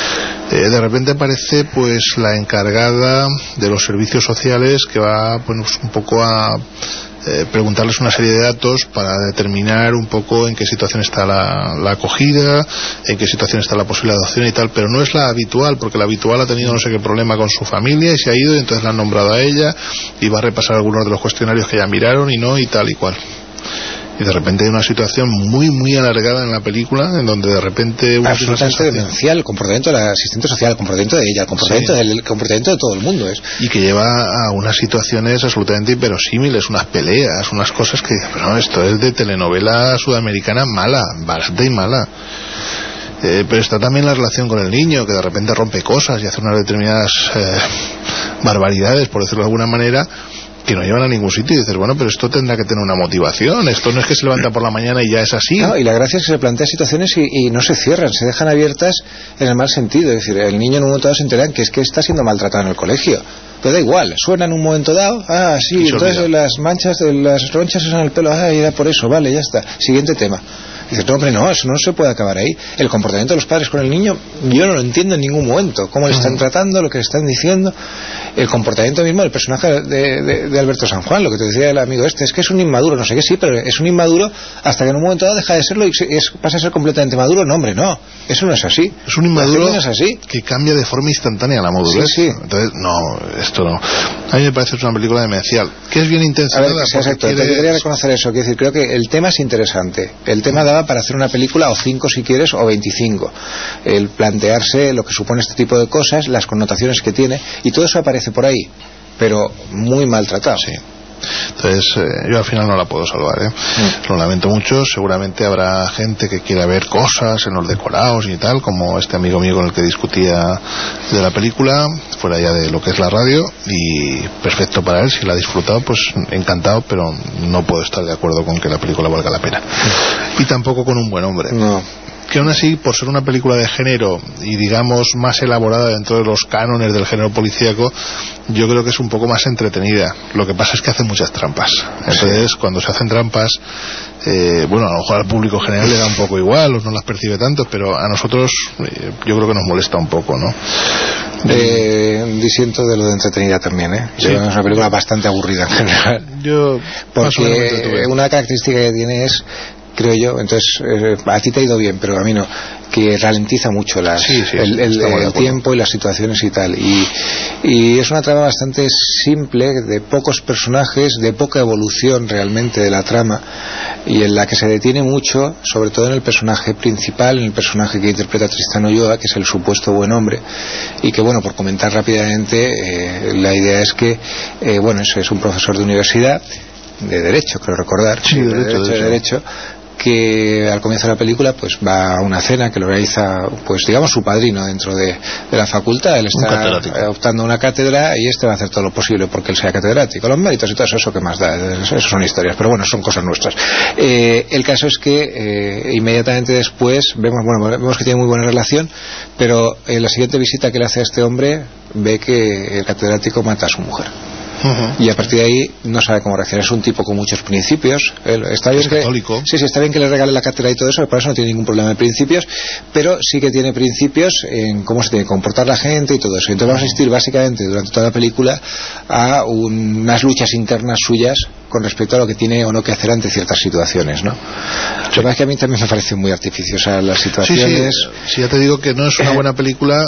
De repente aparece pues la encargada de los servicios sociales, que va pues un poco a preguntarles una serie de datos para determinar un poco en qué situación está la acogida, en qué situación está la posible adopción y tal, pero no es la habitual, porque la habitual ha tenido no sé qué problema con su familia y se ha ido, y entonces la han nombrado a ella y va a repasar algunos de los cuestionarios que ya miraron y tal y cual. Y de repente hay una situación muy muy alargada en la película, en donde de repente absolutamente demencial, el comportamiento de la asistente social, el comportamiento de ella, el comportamiento de todo el mundo y que lleva a unas situaciones absolutamente inverosímiles, unas peleas, unas cosas que pero esto es de telenovela sudamericana mala, barata y mala. Pero está también la relación con el niño, que de repente rompe cosas y hace unas determinadas barbaridades, por decirlo de alguna manera, que no llevan a ningún sitio, y dices, bueno, pero esto tendrá que tener una motivación, esto no es que se levanta por la mañana y ya es así. No, y la gracia es que se plantean situaciones y no se cierran, se dejan abiertas en el mal sentido, es decir, el niño en un momento dado se entera que es que está siendo maltratado en el colegio, pero da igual, suena en un momento dado, sí, entonces las manchas de las ronchas en el pelo, era por eso, vale, ya está, siguiente tema. Dices, no, hombre, no, eso no se puede acabar ahí. El comportamiento de los padres con el niño yo no lo entiendo en ningún momento, cómo le están tratando, lo que le están diciendo, el comportamiento mismo del personaje de Alberto San Juan, lo que te decía el amigo es que es un inmaduro, no sé qué, sí, pero es un inmaduro hasta que en un momento dado deja de serlo y pasa a ser completamente maduro. No, hombre, no, eso no es así. Es un inmaduro no es así, que cambia de forma instantánea la madurez. Sí. Entonces, no, esto no. A mí me parece que es una película demencial, que es bien intencionada. A ver, exacto, te quería reconocer eso, quiero decir, creo que el tema es interesante, el tema daba para hacer una película, o 5 si quieres, o 25, el plantearse lo que supone este tipo de cosas, las connotaciones que tiene, y todo eso aparece por ahí, pero muy maltratado. Sí. Entonces yo al final no la puedo salvar, Lo lamento mucho. Seguramente habrá gente que quiera ver cosas en los decorados y tal, como este amigo mío con el que discutía de la película, fuera ya de lo que es la radio, y perfecto para él, si la ha disfrutado pues encantado, pero no puedo estar de acuerdo con que la película valga la pena, y tampoco con Un buen hombre. No. Que aún así, por ser una película de género y digamos más elaborada dentro de los cánones del género policíaco, yo creo que es un poco más entretenida. Lo que pasa es que hace muchas trampas. Entonces, cuando se hacen trampas, bueno, a lo mejor al público general le da un poco igual o no las percibe tanto, pero a nosotros yo creo que nos molesta un poco, ¿no? Disiento de lo de entretenida también, Sí. Es una película bastante aburrida en general. Porque una característica que tiene es, creo yo, entonces a ti te ha ido bien, pero a mí no, que ralentiza mucho el tiempo y las situaciones y tal, y es una trama bastante simple, de pocos personajes, de poca evolución realmente de la trama, y en la que se detiene mucho, sobre todo en el personaje principal, en el personaje que interpreta Tristán Ulloa, que es el supuesto buen hombre, y que, bueno, por comentar rápidamente, la idea es que es un profesor de universidad, de Derecho, creo recordar, de Derecho, que al comienzo de la película pues va a una cena que lo organiza, pues digamos, su padrino dentro de la facultad. Él está optando a una cátedra y va a hacer todo lo posible porque él sea catedrático. Los méritos y todo eso que más da, eso son historias, pero bueno, son cosas nuestras. El caso es que inmediatamente después vemos que tiene muy buena relación, pero en la siguiente visita que le hace a este hombre ve que el catedrático mata a su mujer. Y a partir de ahí no sabe cómo reaccionar. Es un tipo con muchos principios. Está bien, católico. Sí, está bien que le regale la cátedra y todo eso, por eso no tiene ningún problema de principios, pero sí que tiene principios en cómo se tiene que comportar la gente y todo eso. Entonces vamos a asistir básicamente durante toda la película a unas luchas internas suyas con respecto a lo que tiene o no que hacer ante ciertas situaciones, ¿no? La verdad es que a mí también me parecen muy artificiosas las situaciones. Sí, ya te digo que no es una buena película.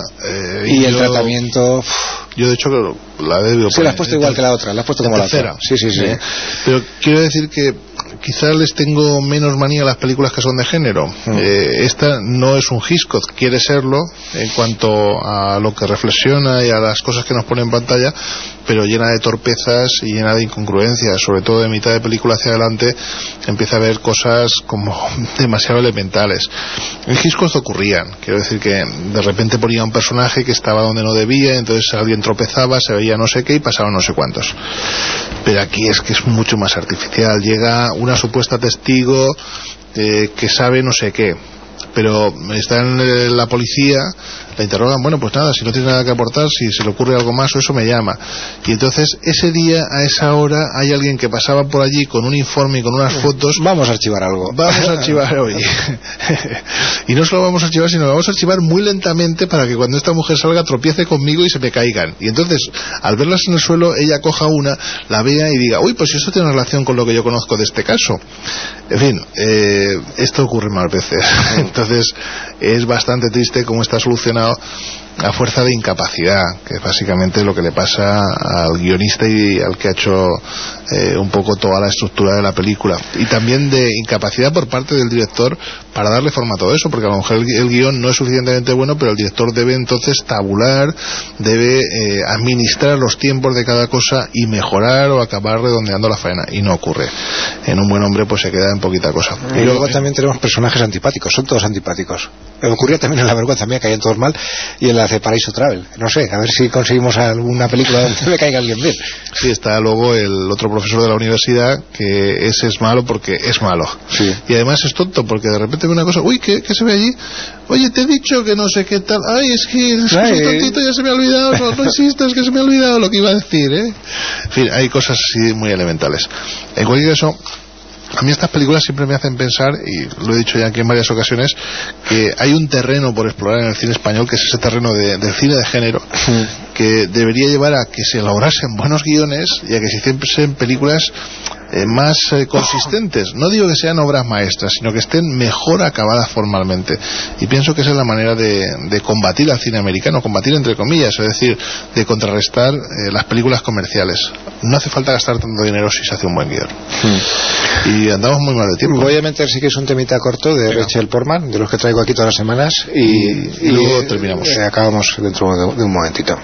Y el tratamiento... Yo de hecho la debo poner. Sí, la has puesto igual que la otra, la has puesto como la otra. Sí. Pero quiero decir que quizás les tengo menos manía a las películas que son de género. Esta no es un Hitchcock, quiere serlo en cuanto a lo que reflexiona y a las cosas que nos pone en pantalla, pero llena de torpezas y llena de incongruencias, sobre todo de mitad de película hacia adelante empieza a haber cosas como demasiado elementales. En Hitchcock ocurrían, quiero decir que de repente ponía un personaje que estaba donde no debía, entonces alguien tropezaba, se veía no sé qué y pasaban no sé cuántos. Pero aquí es que es mucho más artificial. Llega una supuesta testigo que sabe no sé qué, pero está en la policía, la interrogan, bueno, pues nada, si no tiene nada que aportar, si se le ocurre algo más o eso me llama. Y entonces ese día, a esa hora, hay alguien que pasaba por allí con un informe y con unas fotos. Vamos a archivar algo. Vamos a archivar hoy. Y no solo vamos a archivar, sino que vamos a archivar muy lentamente para que cuando esta mujer salga tropiece conmigo y se me caigan. Y entonces, al verlas en el suelo, ella coja una, la vea y diga, uy, pues eso tiene relación con lo que yo conozco de este caso. En fin, esto ocurre más veces. Entonces, es bastante triste cómo está solucionado a fuerza de incapacidad, que es básicamente lo que le pasa al guionista y al que ha hecho un poco toda la estructura de la película, y también de incapacidad por parte del director para darle forma a todo eso, porque a lo mejor el guión no es suficientemente bueno, pero el director debe entonces tabular, debe administrar los tiempos de cada cosa y mejorar o acabar redondeando la faena, y no ocurre. En Un buen hombre pues se queda en poquita cosa. Y luego también tenemos personajes antipáticos, son todos antipáticos. Ocurría también en La vergüenza mía, caían todos mal, y en la de Paraíso Travel, no sé, a ver si conseguimos alguna película donde me caiga alguien bien. Sí, está luego el otro profesor de la universidad, que ese es malo porque es malo. Sí. Y además es tonto porque de repente ve una cosa, uy, ¿qué se ve allí? Oye, te he dicho que no sé qué tal. Ay, es que soy tontito, ya se me ha olvidado, no insisto, es que se me ha olvidado lo que iba a decir, ¿eh? En fin, hay cosas así muy elementales. En cualquier caso, a mí estas películas siempre me hacen pensar, y lo he dicho ya aquí en varias ocasiones, que hay un terreno por explorar en el cine español, que es ese terreno del cine de género, que debería llevar a que se elaborasen buenos guiones y a que se hiciesen películas más consistentes. No digo que sean obras maestras, sino que estén mejor acabadas formalmente. Y pienso que esa es la manera de combatir al cine americano, combatir entre comillas, es decir, de contrarrestar las películas comerciales. No hace falta gastar tanto dinero si se hace un buen guión. Y andamos muy mal de tiempo. Voy a meter sí que es un temita corto de Rachel Portman, de los que traigo aquí todas las semanas, y luego terminamos. Acabamos dentro de un momentito.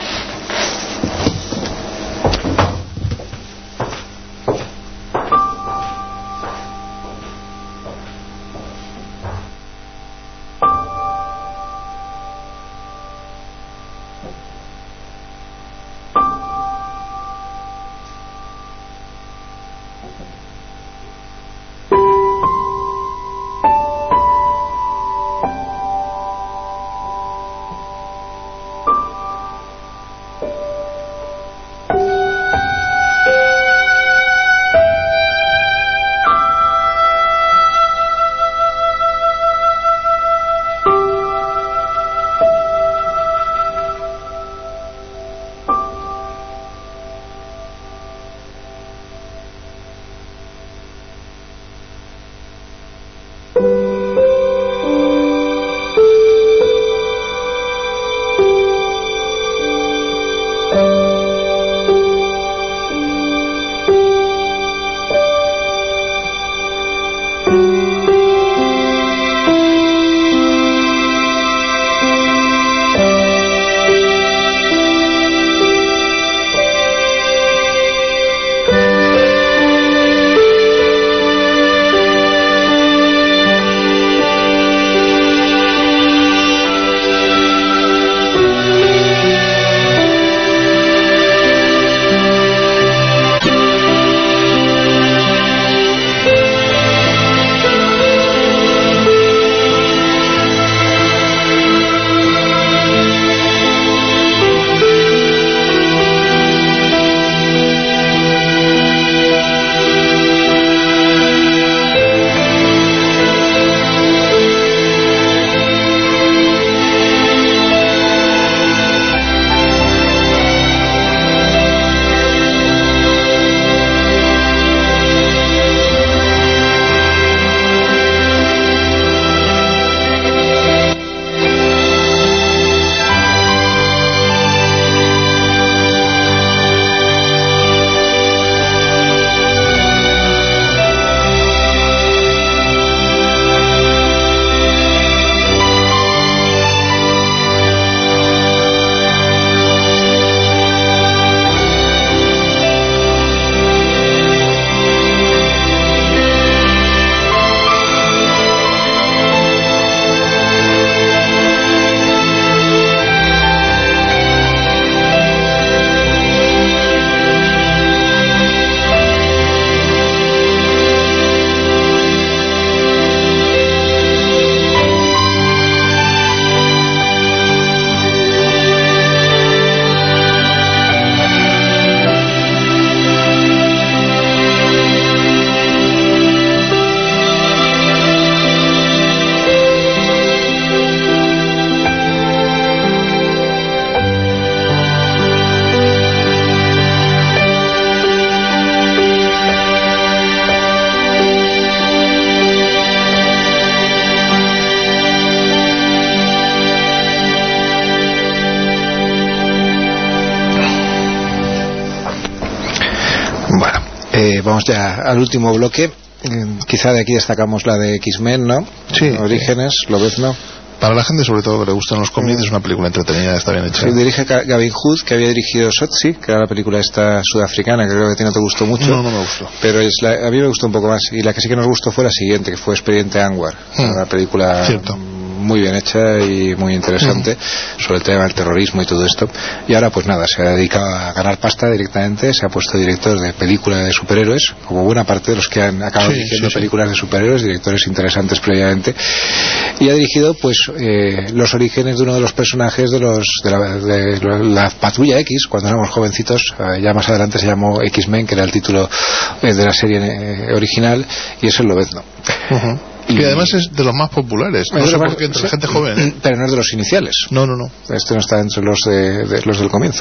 Vamos ya al último bloque. Quizá de aquí destacamos la de X-Men, ¿no? Sí. Orígenes, Lobezno. Para la gente, sobre todo, que le gustan los cómics, es una película entretenida, está bien hecha. Sí, dirige Gavin Hood, que había dirigido Sotzi, que era la película esta sudafricana, que creo que a ti no te gustó mucho. No me gustó. Pero a mí me gustó un poco más. Y la que sí que nos gustó fue la siguiente, que fue Expediente Anwar. Una película muy bien hecha y muy interesante sobre el tema del terrorismo y todo esto. Y ahora pues nada, se ha dedicado a ganar pasta directamente, se ha puesto director de películas de superhéroes, como buena parte de los que han acabado dirigiendo películas de superhéroes, directores interesantes previamente, y ha dirigido pues los orígenes de uno de los personajes de la Patrulla X, cuando éramos jovencitos. Ya más adelante se llamó X-Men, que era el título de la serie original, y es el Lobezno. Y además es de los más populares, no sé por qué, entre la gente joven. Pero no es de los iniciales. No. Este no está entre los los del comienzo.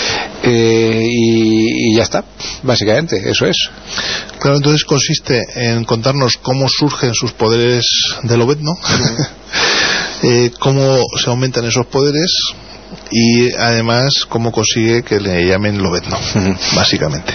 Y ya está, básicamente, eso es. Claro, entonces consiste en contarnos cómo surgen sus poderes de Lobezno, cómo se aumentan esos poderes y además cómo consigue que le llamen Lobezno, básicamente.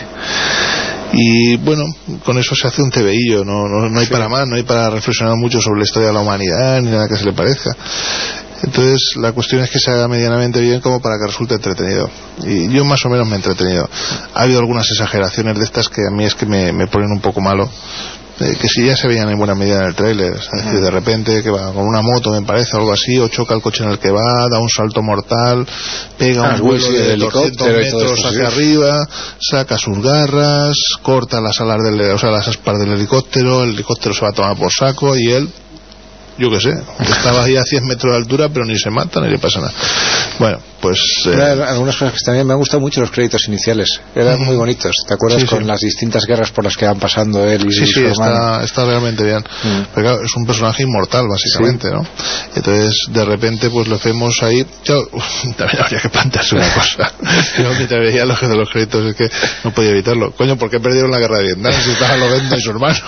Y bueno, con eso se hace un tebeillo, no hay para más, no hay para reflexionar mucho sobre la historia de la humanidad ni nada que se le parezca. Entonces la cuestión es que se haga medianamente bien como para que resulte entretenido, y yo más o menos me he entretenido. Ha habido algunas exageraciones de estas que a mí es que me ponen un poco malo, que si ya se veían en buena medida en el tráiler, es decir, de repente que va con una moto, me parece, o algo así, o choca el coche en el que va, da un salto mortal, pega un vuelo de 200 metros hacia arriba, saca sus garras, corta las alas las aspas del helicóptero, el helicóptero se va a tomar por saco y él, yo qué sé, estaba ahí a 100 metros de altura, pero ni se mata ni le pasa nada. Bueno, pues algunas cosas que también me han gustado mucho, los créditos iniciales, eran muy bonitos. ¿Te acuerdas? Con las distintas guerras por las que van pasando él y su hermano? Está realmente bien. Pero claro, es un personaje inmortal básicamente, ¿no? Entonces de repente pues lo vemos ahí. También habría que plantearse una cosa. Yo mientras veía los de los créditos es que no podía evitarlo. Coño, ¿por qué perdieron la guerra de Vietnam si estaban Lobezno y su hermano?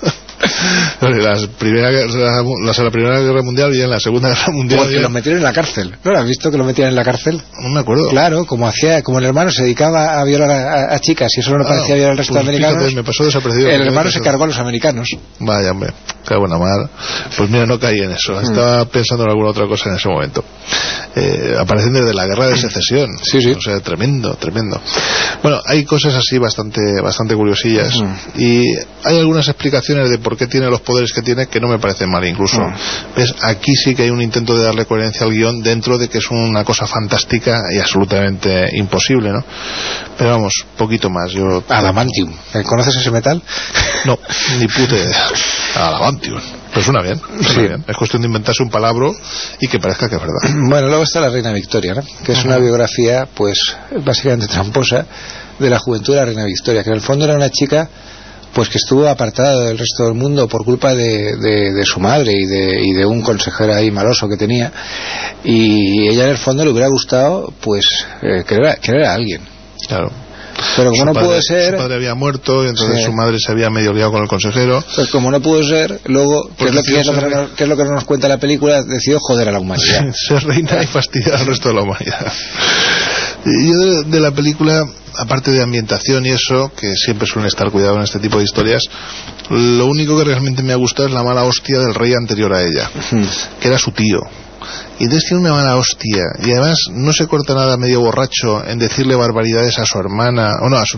La Primera Guerra Mundial y en la Segunda Guerra Mundial. Porque lo metieron en la cárcel. ¿No lo has visto que lo metían en la cárcel? No me acuerdo. Claro, como el hermano se dedicaba a violar a chicas y eso no le parecía violar al resto de americanos. Fíjate, me pasó desapercibido. El hermano se cargó a los americanos. Vaya, hombre, qué buena madre. Pues mira, no caí en eso. Estaba pensando en alguna otra cosa en ese momento. Aparecen desde la Guerra de Secesión. Sí. O sea, tremendo. Bueno, hay cosas así bastante curiosillas. Y hay algunas explicaciones de por qué tiene los poderes que tiene que no me parecen mal incluso. ¿Ves? Aquí sí que hay un intento de darle coherencia al guión dentro de que es una cosa fantástica y absolutamente imposible, ¿no? Pero vamos, poquito más. Adamantium. ¿Conoces ese metal? No, ni puta idea. Adamantium. Pero suena bien. Es cuestión de inventarse un palabra y que parezca que es verdad. Bueno, luego está la Reina Victoria, ¿no? Que es una biografía, pues, básicamente tramposa de la juventud de la Reina Victoria, que en el fondo era una chica pues que estuvo apartada del resto del mundo por culpa de su madre y de un consejero ahí maloso que tenía, y ella en el fondo le hubiera gustado pues que era alguien. Claro. Pero como no pudo ser, su padre había muerto y entonces su madre se había medio liado con el consejero. Pues como no pudo ser, luego ¿qué es lo que nos cuenta la película? Decidió joder a la humanidad. Ser reina y fastidiar al resto de la humanidad. Y yo de la película, aparte de ambientación y eso, que siempre suelen estar cuidado en este tipo de historias, lo único que realmente me ha gustado es la mala hostia del rey anterior a ella, que era su tío. Y entonces tiene una mala hostia, y además no se corta nada medio borracho en decirle barbaridades a su hermana,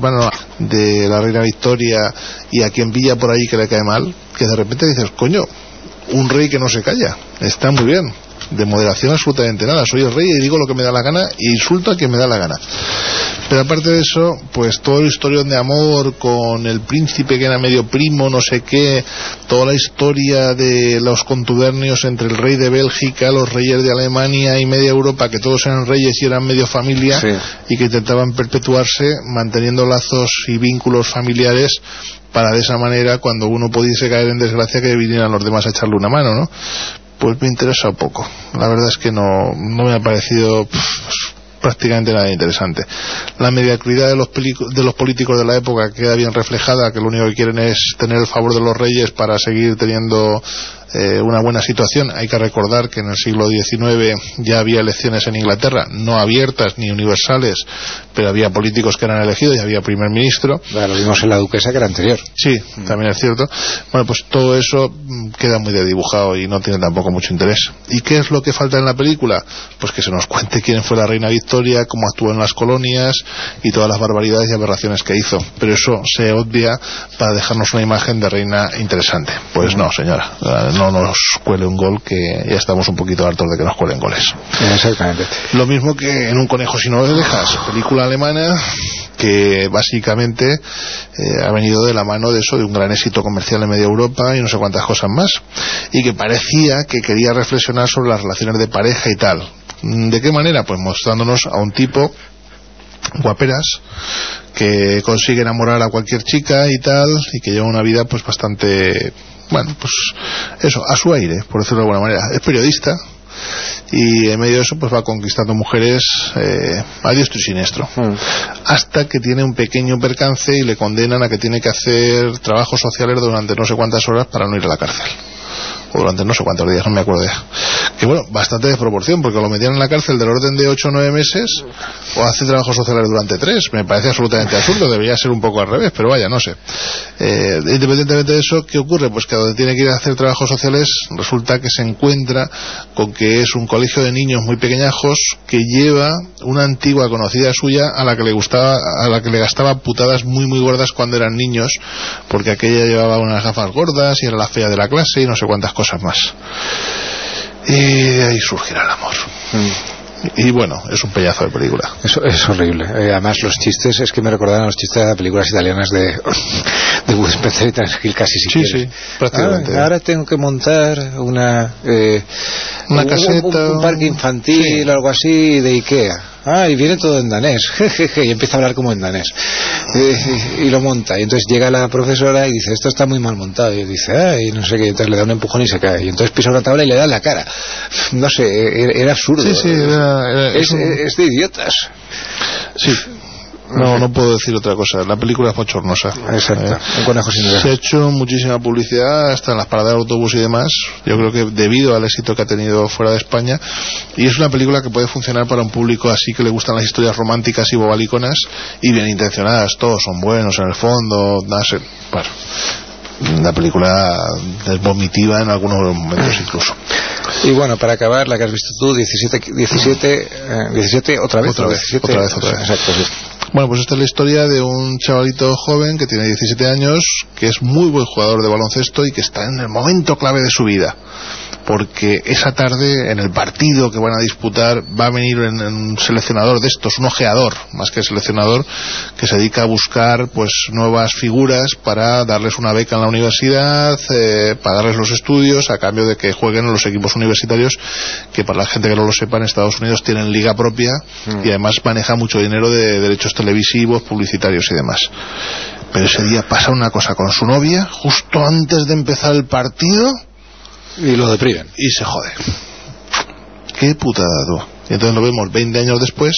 de la Reina Victoria, y a quien pilla por ahí que le cae mal, que de repente dices, coño, un rey que no se calla, está muy bien. De moderación absolutamente nada, soy el rey y digo lo que me da la gana e insulto a quien me da la gana. Pero aparte de eso, pues todo el historión de amor con el príncipe que era medio primo, no sé qué, toda la historia de los contubernios entre el rey de Bélgica, los reyes de Alemania y media Europa, que todos eran reyes y eran medio familia, y que intentaban perpetuarse manteniendo lazos y vínculos familiares para de esa manera, cuando uno pudiese caer en desgracia, que vinieran los demás a echarle una mano, ¿no? Pues me interesa un poco. La verdad es que no me ha parecido prácticamente nada interesante. La mediocridad de los políticos de la época queda bien reflejada, que lo único que quieren es tener el favor de los reyes para seguir teniendo una buena situación. Hay que recordar que en el siglo XIX ya había elecciones en Inglaterra, no abiertas ni universales, pero había políticos que eran elegidos y había primer ministro. Lo vimos en La Duquesa, que era anterior. Sí, también es cierto. Bueno, pues todo eso queda muy desdibujado y no tiene tampoco mucho interés. ¿Y qué es lo que falta en la película? Pues que se nos cuente quién fue la reina Victoria, cómo actuó en las colonias y todas las barbaridades y aberraciones que hizo. Pero eso se obvia para dejarnos una imagen de reina interesante. Pues no, señora, no nos cuele un gol, que ya estamos un poquito hartos de que nos cuelen goles. Exactamente. Lo mismo que en Un conejo sin orejas, película alemana que básicamente ha venido de la mano de eso, de un gran éxito comercial en media Europa y no sé cuántas cosas más, y que parecía que quería reflexionar sobre las relaciones de pareja y tal. ¿De qué manera? Pues mostrándonos a un tipo guaperas que consigue enamorar a cualquier chica y tal, y que lleva una vida pues bastante, bueno, pues eso, a su aire, por decirlo de alguna manera. Es periodista y en medio de eso pues va conquistando mujeres a diestro y siniestro, hasta que tiene un pequeño percance y le condenan a que tiene que hacer trabajos sociales durante no sé cuántas horas para no ir a la cárcel, o durante no sé cuántos días, no me acuerdo ya. Que bueno, bastante desproporción, porque lo metían en la cárcel del orden de 8 o 9 meses, o hace trabajos sociales durante 3. Me parece absolutamente absurdo, debería ser un poco al revés, pero vaya, no sé. Independientemente de eso, ¿qué ocurre? Pues que donde tiene que ir a hacer trabajos sociales resulta que se encuentra con que es un colegio de niños muy pequeñajos que lleva una antigua conocida suya a la que le gastaba putadas muy muy gordas cuando eran niños, porque aquella llevaba unas gafas gordas y era la fea de la clase y no sé cuántas cosas más. Y de ahí surgirá el amor. Y bueno, es un pedazo de película. Eso es horrible. Además los chistes, es que me recordaban los chistes de películas italianas de Bud Spencer y Terence Hill, casi si quieres. Sí, prácticamente. Ahora tengo que montar una caseta, un parque infantil, o algo así de Ikea. Y viene todo en danés, jejeje, y empieza a hablar como en danés, y lo monta, y entonces llega la profesora y dice, esto está muy mal montado, y dice, y no sé qué, entonces le da un empujón y se cae, y entonces pisa una tabla y le da en la cara. No sé, era absurdo. Sí, es de idiotas. Sí. No puedo decir otra cosa. La película es bochornosa. Exacto. Un conejo sin orejas. Se ha hecho muchísima publicidad hasta en las paradas de autobús y demás. Yo creo que debido al éxito que ha tenido fuera de España. Y es una película que puede funcionar para un público así que le gustan las historias románticas y bobaliconas y bien intencionadas. Todos son buenos en el fondo. Bueno, la película es vomitiva en algunos momentos incluso. Y bueno, para acabar, la que has visto tú, 17 otra vez. Exacto, sí. Bueno, pues esta es la historia de un chavalito joven que tiene 17 años, que es muy buen jugador de baloncesto y que está en el momento clave de su vida, porque esa tarde en el partido que van a disputar va a venir un seleccionador de estos, un ojeador más que seleccionador, que se dedica a buscar pues nuevas figuras para darles una beca en la universidad, para darles los estudios a cambio de que jueguen en los equipos universitarios, que para la gente que no lo sepa en Estados Unidos tienen liga propia y además maneja mucho dinero de derechos televisivos, publicitarios y demás. Pero ese día pasa una cosa con su novia justo antes de empezar el partido y lo deprimen y se jode. Qué putada tú. Y entonces lo vemos 20 años después,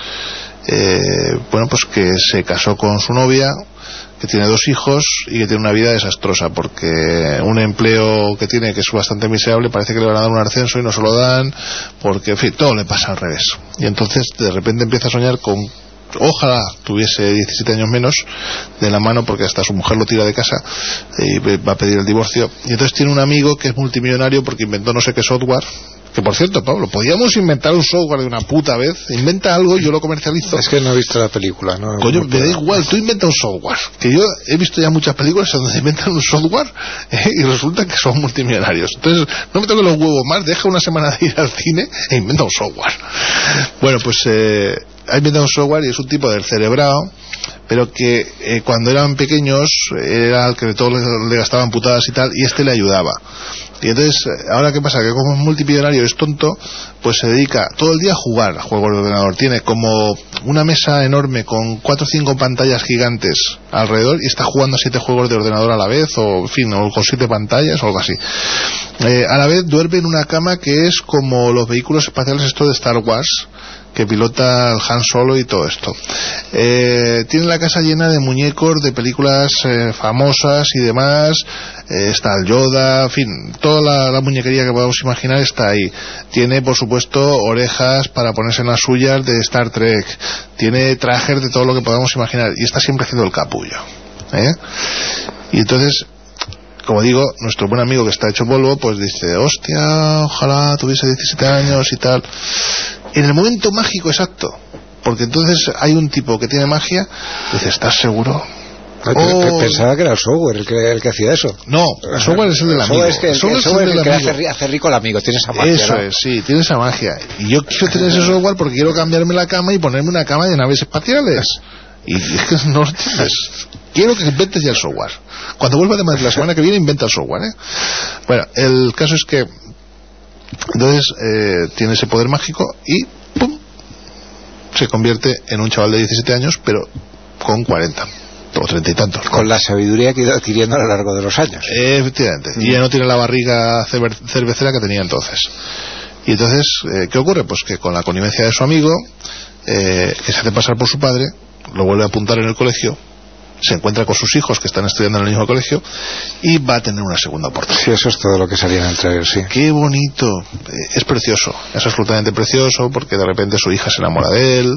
bueno, pues que se casó con su novia, que tiene 2 hijos y que tiene una vida desastrosa, porque un empleo que tiene, que es bastante miserable, parece que le van a dar un ascenso y no se lo dan, porque en fin, todo le pasa al revés. Y entonces de repente empieza a soñar con, ojalá tuviese 17 años menos, de la mano, porque hasta su mujer lo tira de casa y va a pedir el divorcio. Y entonces tiene un amigo que es multimillonario porque inventó no sé qué software, que por cierto, Pablo, podíamos inventar un software de una puta vez. Inventa algo y yo lo comercializo. Es que no he visto la película, ¿no? Coño, me da igual, tú inventa un software, que yo he visto ya muchas películas donde inventan un software y resulta que son multimillonarios. Entonces no me toque los huevos más, deja una semana de ir al cine e inventa un software. Bueno, pues ha inventado un software y es un tipo del cerebrado, pero que cuando eran pequeños era al que todos le gastaban putadas y tal, y este le ayudaba. Y entonces, ahora qué pasa, que como es multimillonario, es tonto, pues se dedica todo el día a jugar a juegos de ordenador. Tiene como una mesa enorme con 4 o 5 pantallas gigantes alrededor y está jugando 7 juegos de ordenador a la vez, o en fin, o con 7 pantallas o algo así. A la vez duerme en una cama que es como los vehículos espaciales estos de Star Wars, que pilota el Han Solo y todo esto. Tiene la casa llena de muñecos de películas famosas y demás. Está el Yoda, en fin, toda la muñequería que podamos imaginar está ahí. Tiene, por supuesto, orejas para ponerse en las suyas de Star Trek. Tiene trajes de todo lo que podamos imaginar. Y está siempre haciendo el capullo, Y entonces, como digo, nuestro buen amigo que está hecho polvo, pues dice, hostia, ojalá tuviese 17 años y tal. En el momento mágico exacto, porque entonces hay un tipo que tiene magia, dice, ¿estás seguro? Pensaba que era el software el que hacía eso. No, el software es el del amigo. El software es el que hace rico al amigo, tiene esa magia. Eso, ¿no? Es, sí, tiene esa magia. Y yo quiero tener ese software porque quiero cambiarme la cama y ponerme una cama de naves espaciales. Y es que no lo entiendes. Quiero que inventes ya el software. Cuando vuelva de Madrid la semana que viene, inventa el software, Bueno, el caso es que entonces tiene ese poder mágico y ¡pum!, se convierte en un chaval de 17 años, pero con 40 o 30 y tantos. Con la sabiduría que ha ido adquiriendo a lo largo de los años. Efectivamente. Y ya no tiene la barriga cervecera que tenía entonces. Y entonces, ¿qué ocurre? Pues que con la connivencia de su amigo, que se hace pasar por su padre, lo vuelve a apuntar en el colegio, se encuentra con sus hijos que están estudiando en el mismo colegio y va a tener una segunda oportunidad. Sí, eso es todo lo que salía en el trailer, sí. Qué bonito, es precioso, es absolutamente precioso, porque de repente su hija se enamora de él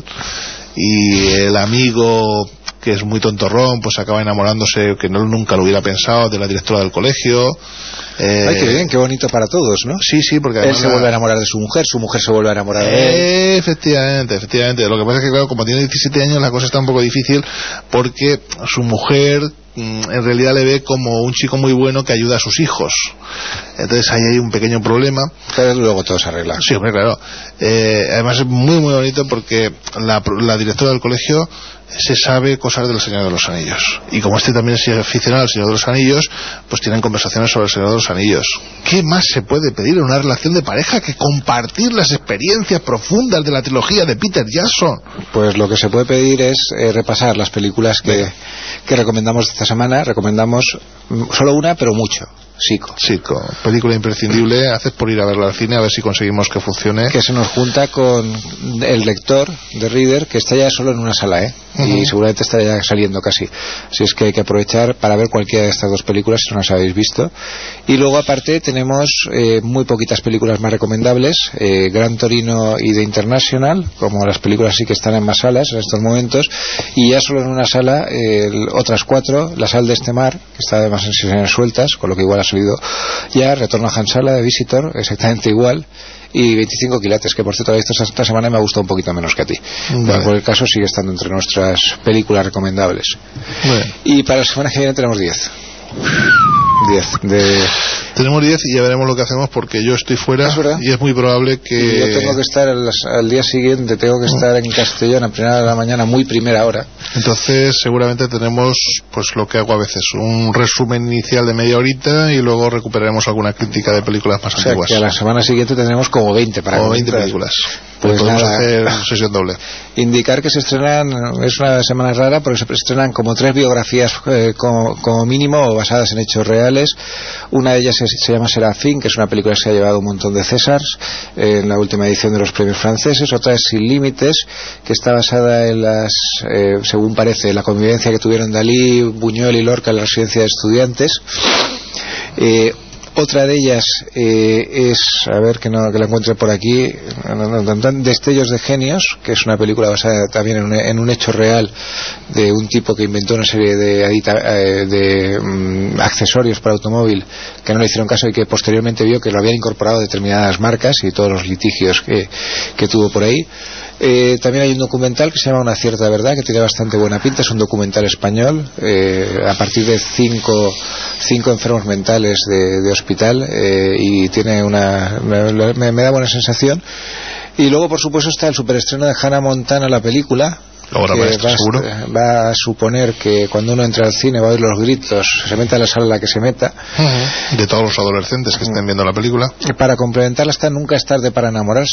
y el amigo, que es muy tontorrón, pues acaba enamorándose, que nunca lo hubiera pensado, de la directora del colegio. Ay, qué bien, qué bonito para todos, ¿no? Sí, sí, porque además él se vuelve a enamorar de su mujer se vuelve a enamorar de él. Efectivamente. Lo que pasa es que, claro, como tiene 17 años, la cosa está un poco difícil, porque su mujer en realidad le ve como un chico muy bueno que ayuda a sus hijos. Entonces ahí hay un pequeño problema. Pero luego todo se arregla. Sí, hombre, claro. Además es muy muy bonito porque la directora del colegio se sabe cosas del Señor de los Anillos, y como este también es aficionado al Señor de los Anillos, pues tienen conversaciones sobre el Señor de los Anillos. ¿Qué más se puede pedir en una relación de pareja que compartir las experiencias profundas de la trilogía de Peter Jackson? Pues lo que se puede pedir es repasar las películas que recomendamos esta semana. Recomendamos solo una, pero mucho. Sico, película imprescindible. Haces por ir a verla al cine, a ver si conseguimos que funcione. Que se nos junta con el lector de Reader, que está ya solo en una sala, y seguramente está ya saliendo casi. Así es que hay que aprovechar para ver cualquiera de estas dos películas si no las habéis visto. Y luego aparte tenemos muy poquitas películas más recomendables, Gran Torino y The International, como las películas sí que están en más salas en estos momentos, y ya solo en una sala otras 4, La Sal de este Mar, que está además en sesiones sueltas, con lo que igual ha salido ya Retorno a Hansala de Visitor, exactamente igual, y 25 quilates, que por cierto esta semana me ha gustado un poquito menos que a ti. Vale. Pero por el caso sigue estando entre nuestras películas recomendables. Vale. Y para la semana que viene tenemos 10. Tenemos 10 y ya veremos lo que hacemos, porque yo estoy fuera y es muy probable que... Y yo tengo que estar al día siguiente, tengo que estar en Castellón a primera de la mañana, muy primera hora. Entonces seguramente tenemos, pues lo que hago a veces, un resumen inicial de media horita y luego recuperaremos alguna crítica de películas más antiguas. Que a la semana siguiente tendremos como 20 para como 20 películas. Pues podemos nada, hacer sesión doble. Indicar que se estrenan, es una semana rara porque se estrenan como 3 biografías como mínimo basadas en hechos reales. Una de ellas se llama Serafín, que es una película que se ha llevado un montón de Césars en la última edición de los premios franceses. Otra es Sin Límites, que está basada en según parece, la convivencia que tuvieron Dalí, Buñuel y Lorca en la residencia de estudiantes. Otra de ellas es, a ver que la encuentre por aquí, Destellos de Genios, que es una película basada también en un hecho real de un tipo que inventó una serie de accesorios para automóvil que no le hicieron caso y que posteriormente vio que lo habían incorporado determinadas marcas y todos los litigios que tuvo por ahí. También hay un documental que se llama Una cierta verdad, que tiene bastante buena pinta. Es un documental español a partir de 5 enfermos mentales de hospital, y tiene me da buena sensación. Y luego por supuesto está el superestreno de Hannah Montana, la película, que va a suponer que cuando uno entra al cine va a oír los gritos, se meta en la sala en la que se meta, de todos los adolescentes que estén viendo la película. Para complementarla está Nunca es tarde para enamorarse,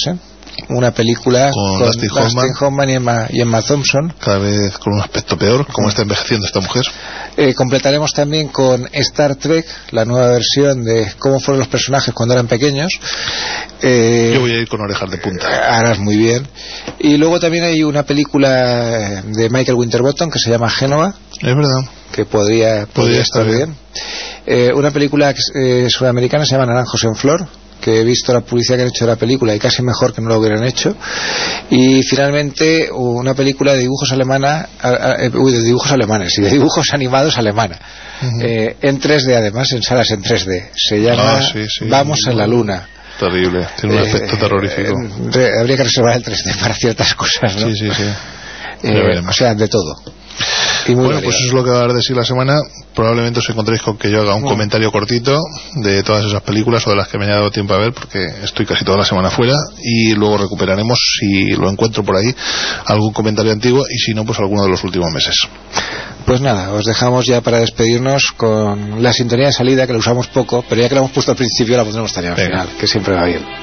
una película con Dustin Hoffman y Emma Thompson, cada vez con un aspecto peor, como está envejeciendo esta mujer. Completaremos también con Star Trek, la nueva versión de cómo fueron los personajes cuando eran pequeños. Yo voy a ir con orejas de punta. Harás muy bien. Y luego también hay una película de Michael Winterbottom que se llama Génova. Es verdad. Que podría estar bien. Una película sudamericana se llama Naranjos en Flor, que he visto la publicidad que han hecho de la película y casi mejor que no lo hubieran hecho. Y finalmente una película de dibujos alemanes y de dibujos animados alemana, en 3D además, en salas en 3D. Se llama Vamos a la Luna. Terrible, tiene un aspecto terrorífico. Habría que reservar el 3D para ciertas cosas, ¿no? Sí. O sea, de todo. Bueno, pues eso es lo que va a haber de sí la semana. Probablemente os encontréis con que yo haga un comentario cortito de todas esas películas o de las que me haya dado tiempo a ver, porque estoy casi toda la semana fuera, y luego recuperaremos, si lo encuentro por ahí, algún comentario antiguo, y si no, pues alguno de los últimos meses. Pues nada, os dejamos ya para despedirnos con la sintonía de salida, que la usamos poco, pero ya que la hemos puesto al principio la pondremos también al final, que siempre va bien.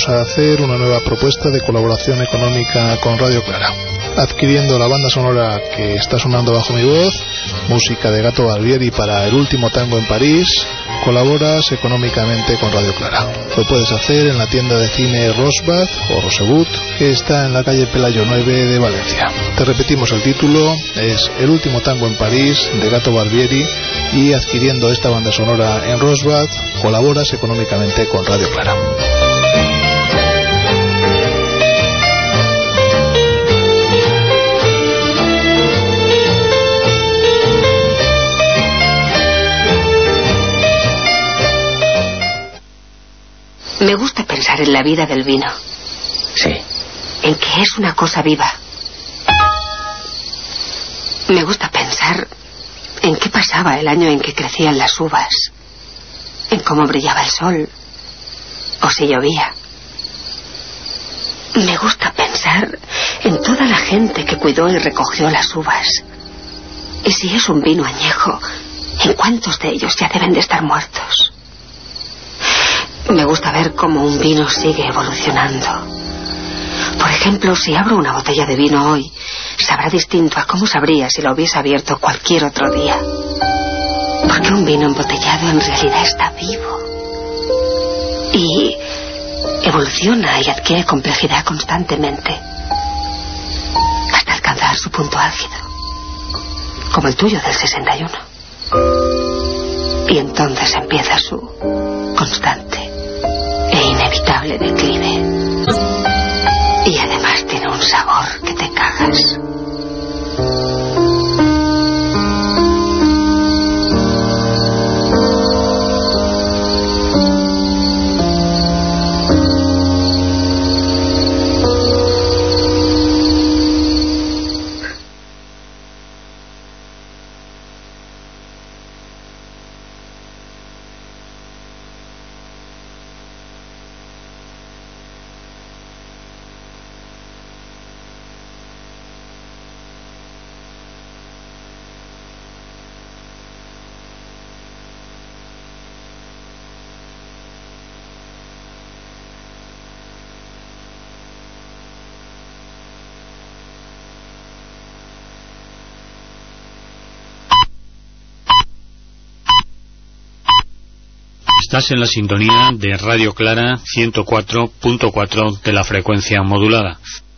a hacer una nueva propuesta de colaboración económica con Radio Clara. Adquiriendo la banda sonora que está sonando bajo mi voz, música de Gato Barbieri para El último tango en París, colaboras económicamente con Radio Clara. Lo puedes hacer en la tienda de cine Rosbad o Rosebud, que está en la calle Pelayo 9 de Valencia. Te repetimos el título, es El último tango en París, de Gato Barbieri, y adquiriendo esta banda sonora en Rosbad, colaboras económicamente con Radio Clara. Me gusta pensar en la vida del vino. Sí. En que es una cosa viva. Me gusta pensar en qué pasaba el año en que crecían las uvas, en cómo brillaba el sol, o si llovía. Me gusta pensar en toda la gente que cuidó y recogió las uvas. Y si es un vino añejo, ¿en cuántos de ellos ya deben de estar muertos? Me gusta ver cómo un vino sigue evolucionando. Por ejemplo, si abro una botella de vino hoy, sabrá distinto a cómo sabría si lo hubiese abierto cualquier otro día. Porque un vino embotellado en realidad está vivo. Y evoluciona y adquiere complejidad constantemente. Hasta alcanzar su punto álgido. Como el tuyo del 61. Y entonces empieza su constante e inevitable declive. Y además tiene un sabor que te cagas. Estás en la sintonía de Radio Clara 104.4 de la frecuencia modulada.